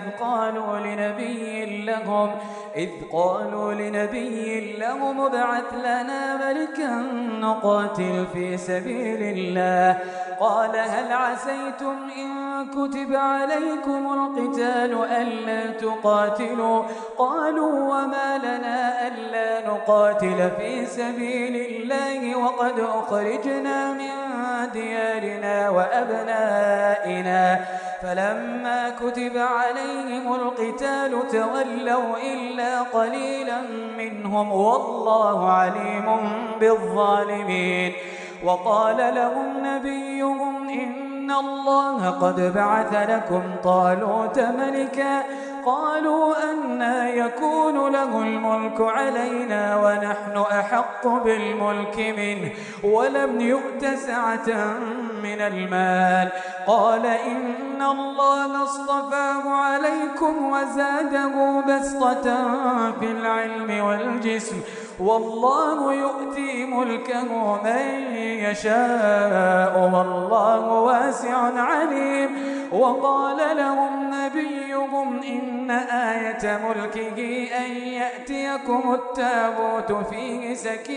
قالوا لنبي لهم ابعث لنا ملكا نقاتل في سبيل الله قال هل عسيتم إن كتب عليكم القتال ألا تقاتلوا قالوا وما لنا ألا نقاتل في سبيل الله وقد أخرجنا من ديارنا وأبنائنا فلما كتب عليهم القتال تولوا إلا قليلا منهم والله عليم بالظالمين وقال لهم نبيهم إن الله قد بعث لكم طالوت ملكا قالوا أنى يكون له الملك علينا ونحن أحق بالملك منه ولم يؤت سعة من المال قال إن الله اصطفاه عليكم وزاده بسطة في العلم والجسم والله يؤتي ملكه من يشاء والله واسع عليم وقال لهم نبيهم إن آية ملكه أن يأتيكم التابوت فيه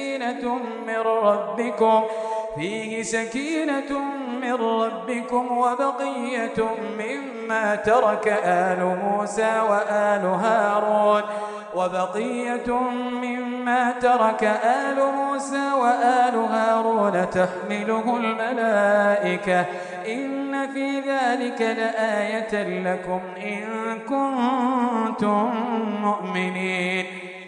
سكينة من ربكم وبقية مما ترك آل موسى وآل هارون تحمله الملائكة إن في ذلك لآية لكم إن كنتم مؤمنين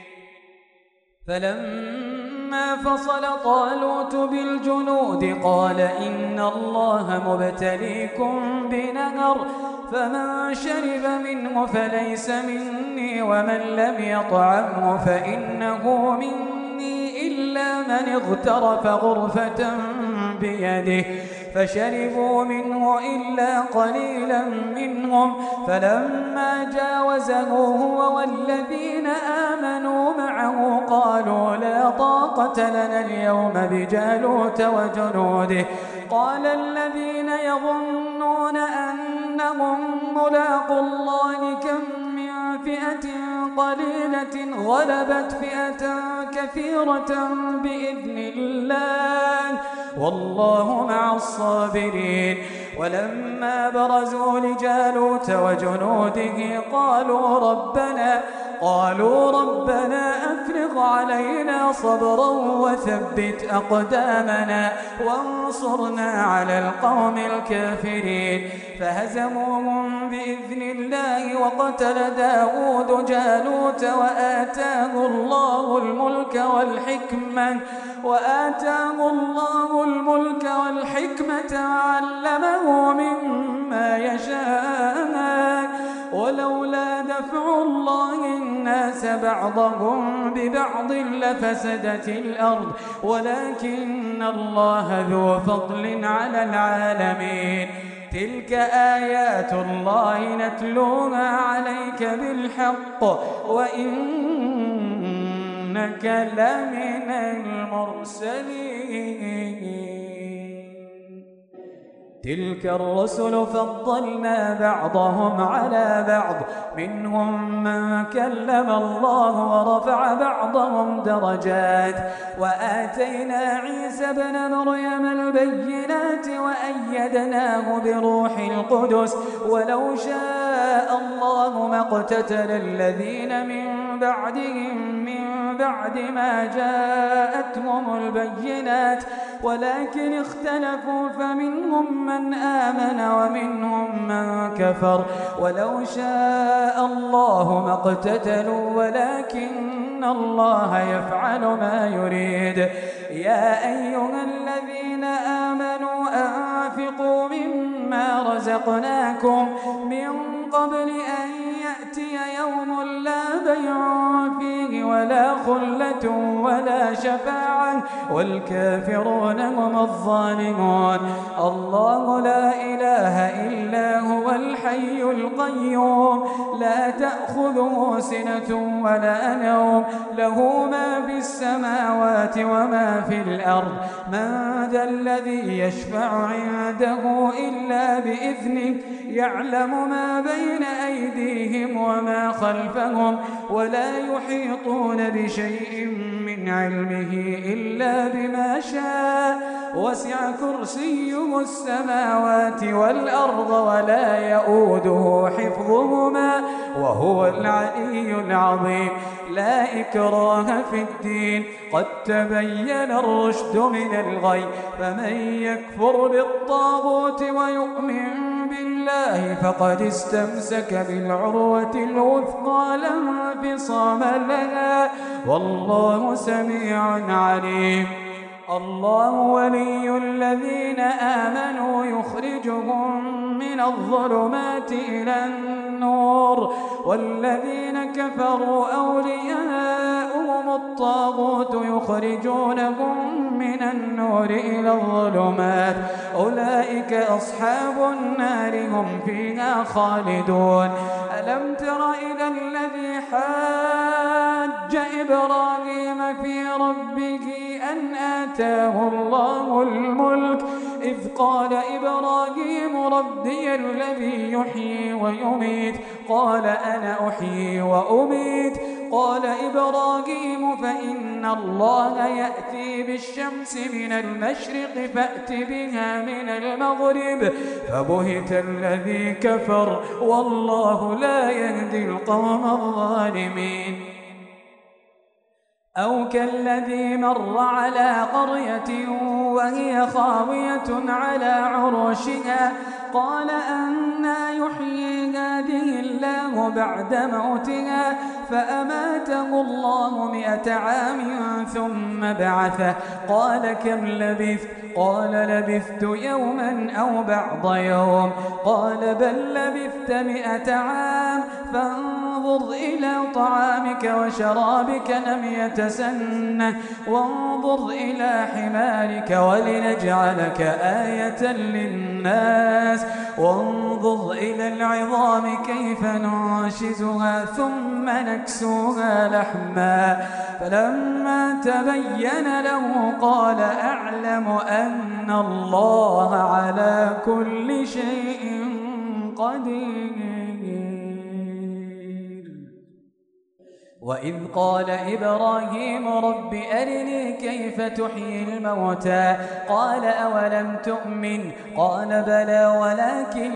فلما فصل طالوت بالجنود قال إن الله مبتليكم بنهر فمن شرب منه فليس مني ومن لم يطعمه فإنه مني إلا من اغترف غرفة بيده فشربوا منه إلا قليلا منهم فلما جاوزه هو والذين آمنوا معه قالوا لا طاقة لنا اليوم بجالوت وجنوده قال الذين يظنون أنهم ملاقوا الله كم من فئة قليلة غلبت فئة كثيرة بإذن الله والله مع الصابرين ولما برزوا لجالوت وجنوده قالوا ربنا أفرغ علينا صبرا وثبت أقدامنا وانصرنا على القوم الكافرين فهزموهم بإذن الله وقتل داود جالوت وآتاه الله الملك والحكمة وعلمه مما يشاء ولولا دفع الله الناس بعضهم ببعض لفسدت الأرض ولكن الله ذو فضل على العالمين تلك آيات الله نتلوها عليك بالحق وإنك لمن المرسلين تلك الرسل فضلنا بعضهم على بعض منهم من كلم الله ورفع بعضهم درجات وآتينا عيسى ابن مريم البينات وأيدناه بروح القدس ولو شاء الله ما اقتتل الذين من بعدهم من بعد ما جاءتهم البينات ولكن اختلفوا فمنهم من آمن ومنهم من كفر ولو شاء الله ما اقتتلوا ولكن الله يفعل ما يريد يا أيها الذين آمنوا أنفقوا مما رزقناكم من قبل أن يأتي يوم لا بيع فيه ولا خلة ولا شفاعة والكافرون هم الظالمون الله لا إله إلا هو الحي القيوم لا تأخذه سنة ولا نوم له ما في السماوات وما في الأرض من ذا الذي يشفع عنده إلا بإذنه يعلم ما بين أيديهم وما خلفهم ولا يحيطون بشيء من علمه إلا بما شاء وسع كرسيه السماوات والأرض ولا يؤوده حفظهما وهو العلي العظيم لا إكراه في الدين قد تبين الرشد من الغي فمن يكفر بالطاغوت ويؤمن بالله فقد استمسك بالعروة الوثقى لا انفصام لها والله سميع عليم الله ولي الذين آمنوا يخرجهم من الظلمات إلى النور والذين كفروا أولياؤهم الطاغوت يخرجونهم من النور إلى الظلمات أولئك أصحاب النار هم فيها خالدون ألم تر إلى الذي حاج إبراهيم في ربه أن آتاه الله الملك إذ قال إبراهيم ربي الذي يحيي ويميت قال أنا أحيي وأميت قال إبراهيم فإن الله يأتي بالشمس من المشرق فأت بها من المغرب فبهت الذي كفر والله لا يهدي القوم الظالمين أو كالذي مر على قرية وهي خاوية على عروشها قال أنى يحيي هذه الله بعد موتها فأماته الله 100 عام ثم بعثه قال كم لبثت قال لبثت يوما أو بعض يوم قال بل لبثت 100 عام فانظر إلى طعامك وشرابك لم يتسنه وانظر إلى حمارك ولنجعلك آية للناس وانظر إلى العظام كيف ننشزها ثم نكسوها لحما فلما تبين له قال أعلم أن الله على كل شيء قدير وإذ قال إبراهيم رب أرني كيف تحيي الموتى قال أولم تؤمن قال بلى ولكن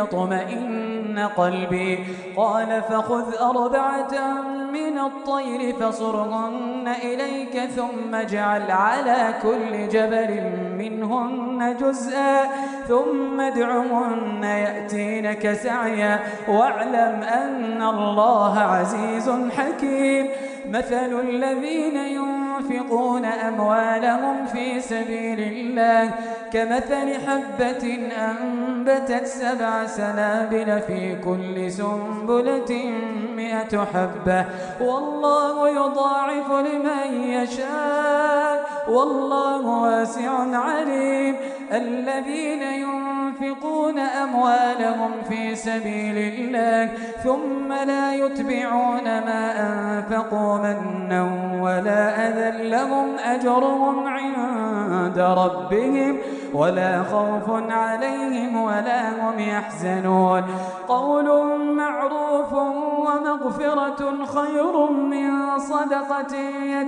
ليطمئن قلبي قال فخذ 4 من الطير فصرهن إليك ثم اجعل على كل جبل منهن جزءا ثم ادعهن يأتينك سعيا واعلم أن الله عزيز حكيم مثل الذين ينفقون أموالهم في سبيل الله كمثل حبة أنبتت 7 سنابل في كل سنبلة 100 حبة والله يضاعف لمن يشاء والله واسع عليم الذين ينفقون أموالهم في سبيل الله ثم لا يتبعون ما أنفقوا منا ولا أذى لهم أجرهم عند ربهم ولا خوف عليهم ولا هم يحزنون قول معروف ومغفرة خير من صدقة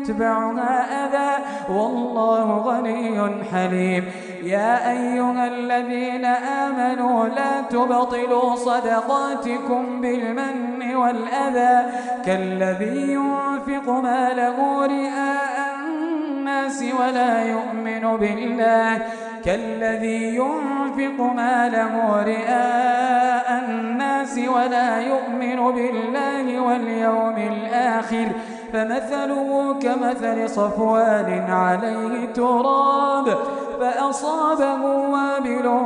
يتبعها أذى والله غني حليم يا أيها الذين آمنوا لا تبطلوا صدقاتكم بالمن والأذى كالذي ينفق ماله رئاء الناس ولا يؤمن بالله كالذي ينفق ماله رئاء الناس ولا يؤمن بالله واليوم الآخر فمثله كمثل صفوان عليه تراب فأصابه وابل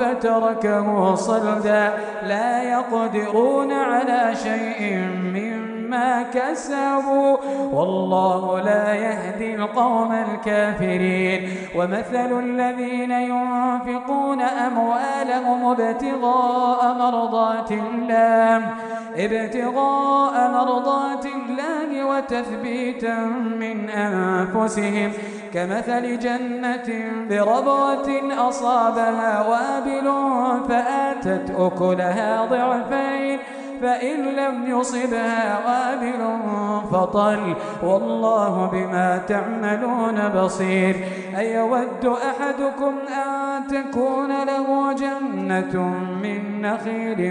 فتركه صلدا لا يقدرون على شيء مما كسبوا والله لا يهدي القوم الكافرين. ومثل الذين ينفقون أموالهم ابتغاء مرضات الله وتثبيتا من أنفسهم كمثل جنة بربوة أصابها وابل فآتت أكلها ضعفين فإن لم يصبها وابل فطل والله بما تعملون بصير. أيود أحدكم أن تكون له جنة من نخيل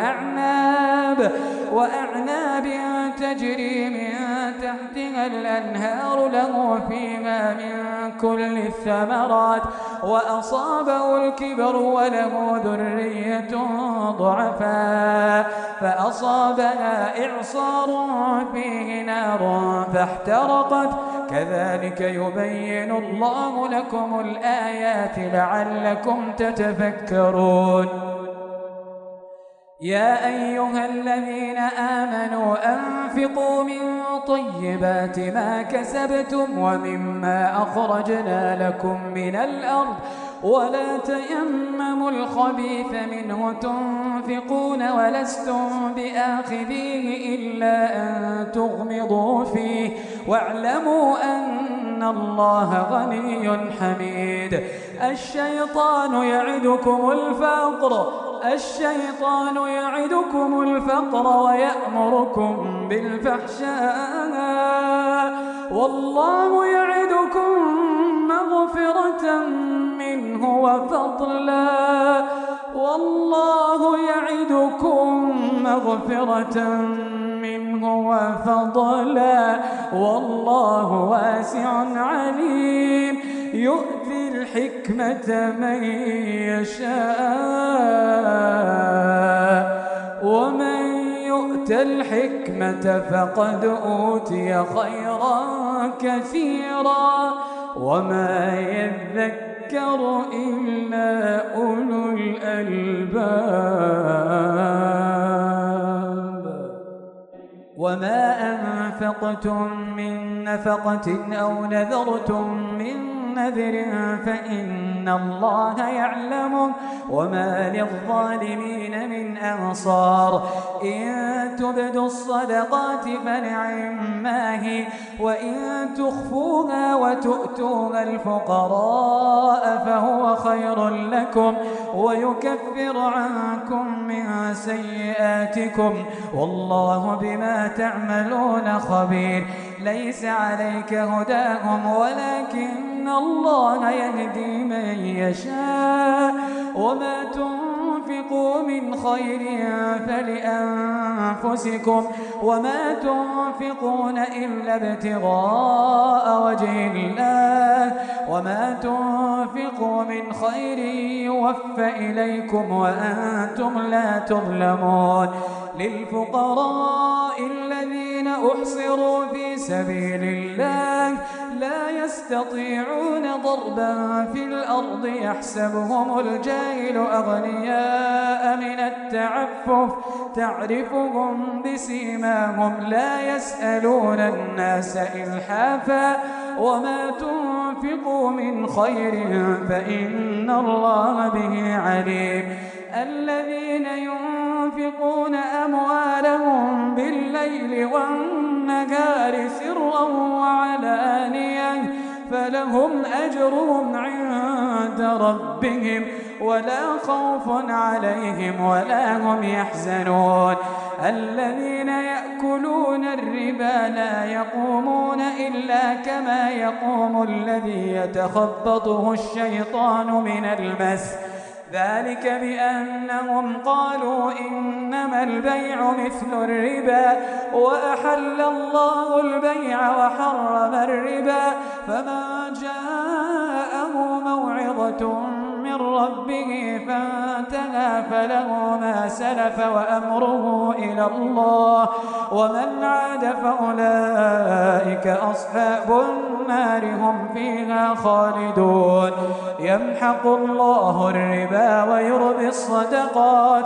وأعناب تجري من تحتها الأنهار له فيها من كل الثمرات وأصابه الكبر وله ذرية ضعفاء فأصابها إعصار فيه نار فاحترقت كذلك يبين الله لكم الآيات لعلكم تتفكرون. يا أيها الذين آمنوا أنفقوا من طيبات ما كسبتم ومما أخرجنا لكم من الأرض ولا تيمموا الخبيث منه تنفقون ولستم بآخذيه إلا أن تغمضوا فيه واعلموا أن الله غني حميد. الشيطان يعدكم الفقر ويأمركم بالفحشاء والله يعدكم مغفرة منه وفضلا والله واسع عليم. يؤتي الحكمة من يشاء ومن يؤت الحكمة فقد أوتي خيرا كثيرا وما يذكر إلا أولو الألباب. وما أنفقتم من نفقة أو نذرتم من نذر فإن الله يعلمه وما للظالمين من أنصار. إن تبدوا الصدقات فنعما هي وإن تخفوها وتؤتوها الفقراء فهو خير لكم ويكفر عنكم من سيئاتكم والله بما تعملون خبير. ليس عليك هداهم ولكن الله يهدي من يشاء وما تنفقوا من خير فلأنفسكم وما تنفقون إلا ابتغاء وجه الله وما تنفقوا من خير يوفى إليكم وأنتم لا تظلمون. للفقراء الذين أحصروا في سبيل الله لا يستطيعون ضربا في الأرض يحسبهم الجاهل أغنياء من التعفف تعرفهم بسيماهم لا يسألون الناس إلحافا وما تنفقوا من خير فإن الله به عليم. الذين ينفقون أموالهم بالليل والنهار سرا وعلانية فلهم أجرهم عند ربهم ولا خوف عليهم ولا هم يحزنون. الذين يأكلون الربا لا يقومون إلا كما يقوم الذي يتخبطه الشيطان من المس ذلك بأنهم قالوا إنما البيع مثل الربا وأحل الله البيع وحرم الربا فمن جاءه موعظة من ربه فانتهى فله ما سلف وأمره إلى الله ومن عاد فأولئك أصحاب النار هم فيها خالدون. يمحق الله الربا ويربي الصدقات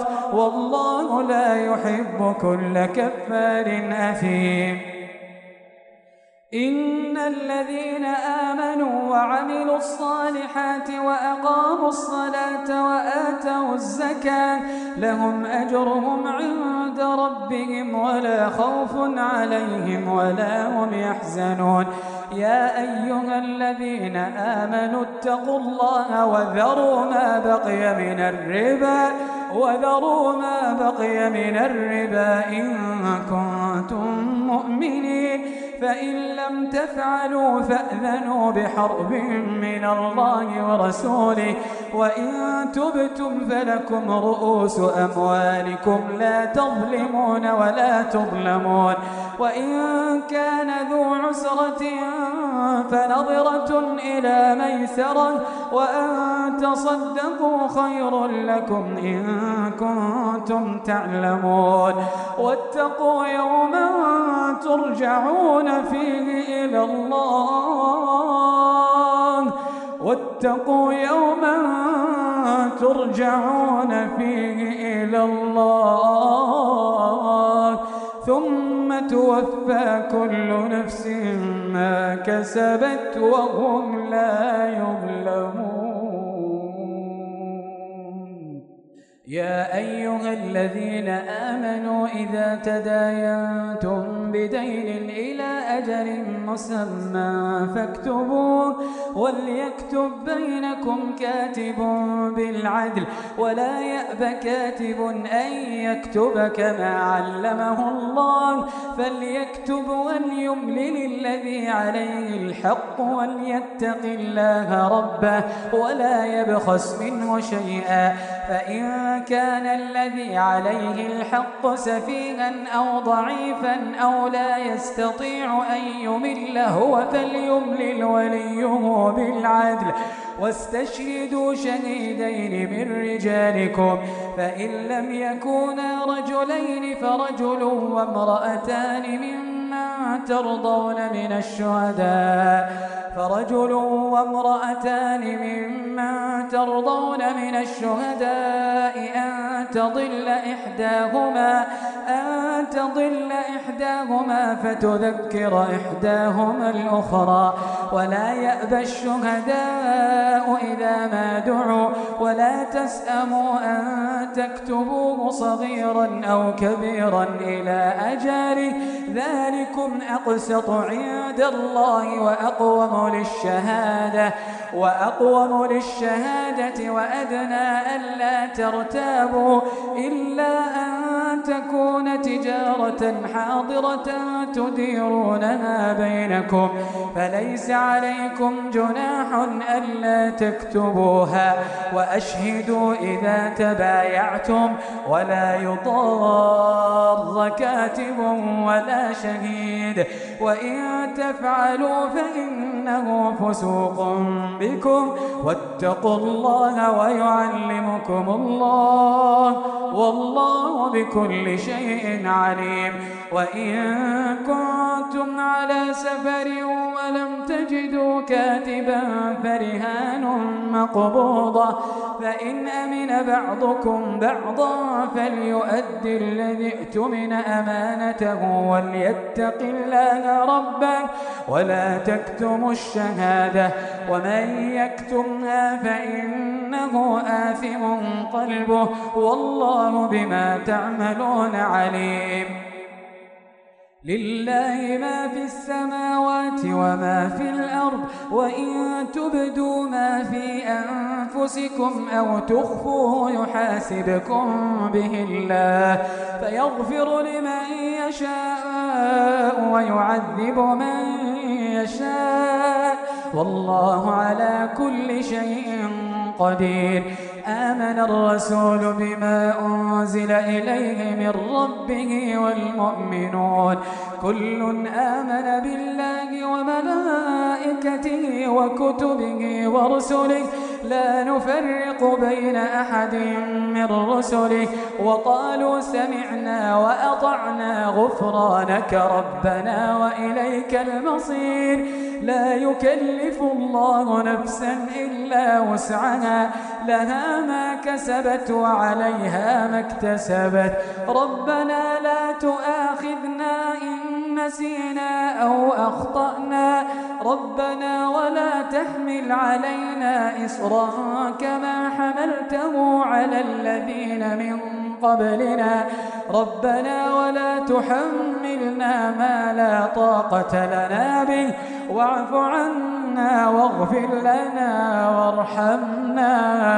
والله لا يحب كل كفار أثيم. إن الذين آمنوا وعملوا الصالحات وأقاموا الصلاة وآتوا الزكاة لهم أجرهم عند ربهم ولا خوف عليهم ولا هم يحزنون. يا أيها الذين آمنوا اتقوا الله وذروا ما بقي من الربا إن كنتم مؤمنين، فإن لم تفعلوا فأذنوا بحرب من الله ورسوله، وإن تبتم فلكم رؤوس أموالكم لا تظلمون ولا تظلمون. وإن كان ذو عسرة فنظرة إلى ميسرة وأن تصدقوا خير لكم إن كنتم تعلمون. واتقوا يوما ترجعون فيه إلى الله ثم توفى كل نفس ما كسبت وهم لا يظلمون. يا أيها الذين آمنوا إذا تداينتم بدين إلى أجل مسمى فاكتبوه، وليكتب بينكم كاتب بالعدل ولا يأب كاتب أن يكتب كما علمه الله، فليكتب وليملل الذي عليه الحق وليتق الله ربه ولا يبخس منه شيئا، فإن كان الذي عليه الحق سفيها أو ضعيفا أو لا يستطيع أن يمل هو فليملل وليه بالعدل، واستشهدوا شهيدين من رجالكم، فإن لم يكونا رجلين فرجل وامرأتان ممن ترضون من الشهداء أن تضل إحداهما فتذكر إحداهما الأخرى، ولا يأبى الشهداء إذا ما دعوا، ولا تسأموا أن تكتبوه صغيرا أو كبيرا إلى أجله، ذلكم أقسط عند الله وأقوم للشهادة وأدنى ألا ترتابوا، إلا أن تكون تجارة حاضرة تديرونها بينكم، فليس عليكم جناح ألا تكتبوها، وأشهدوا إذا تبايعتم، ولا يضار كاتب ولا شهيد، وإن تفعلوا فإنه فسوق بكم، واتقوا الله ويعلمكم الله، والله بكل شيء عليم. وإن كنتم على سفر ولم تجدوا كاتبا فرهان مقبوضة، فإن أمن بعضكم بعضا فليؤدي الذي اؤتمن أمانته وليتق الله ربه ولا تكتموا الشهادة، ومن يكتمها فإنه آثم قلبه والله بما تعملون عليم. لله ما في السماوات وما في الأرض، وإن تبدوا ما في أنفسكم أو تخفوه يحاسبكم به الله، فيغفر لمن يشاء ويعذب من يشاء، والله على كل شيء قدير. آمن الرسول بما أنزل إليه من ربه والمؤمنون كل آمن بالله وملائكته وكتبه ورسله لا نفرق بين أحد من رسله، وقالوا سمعنا وأطعنا غفرانك ربنا وإليك المصير. لا يكلف الله نفسا إلا وسعها، لها ما كسبت وعليها ما اكتسبت. ربنا لا تؤاخذنا إن نسينا أو أخطأنا ربنا ولا تحمل علينا إصرا كما حملته على الذين من قبلنا ربنا ولا تحملنا ما لا طاقة لنا به واعف عنا واغفر لنا وارحمنا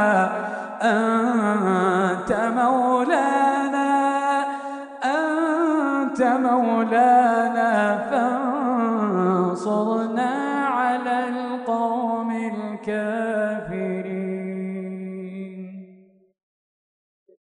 أنت مولانا فانصرنا على القوم الكافرين.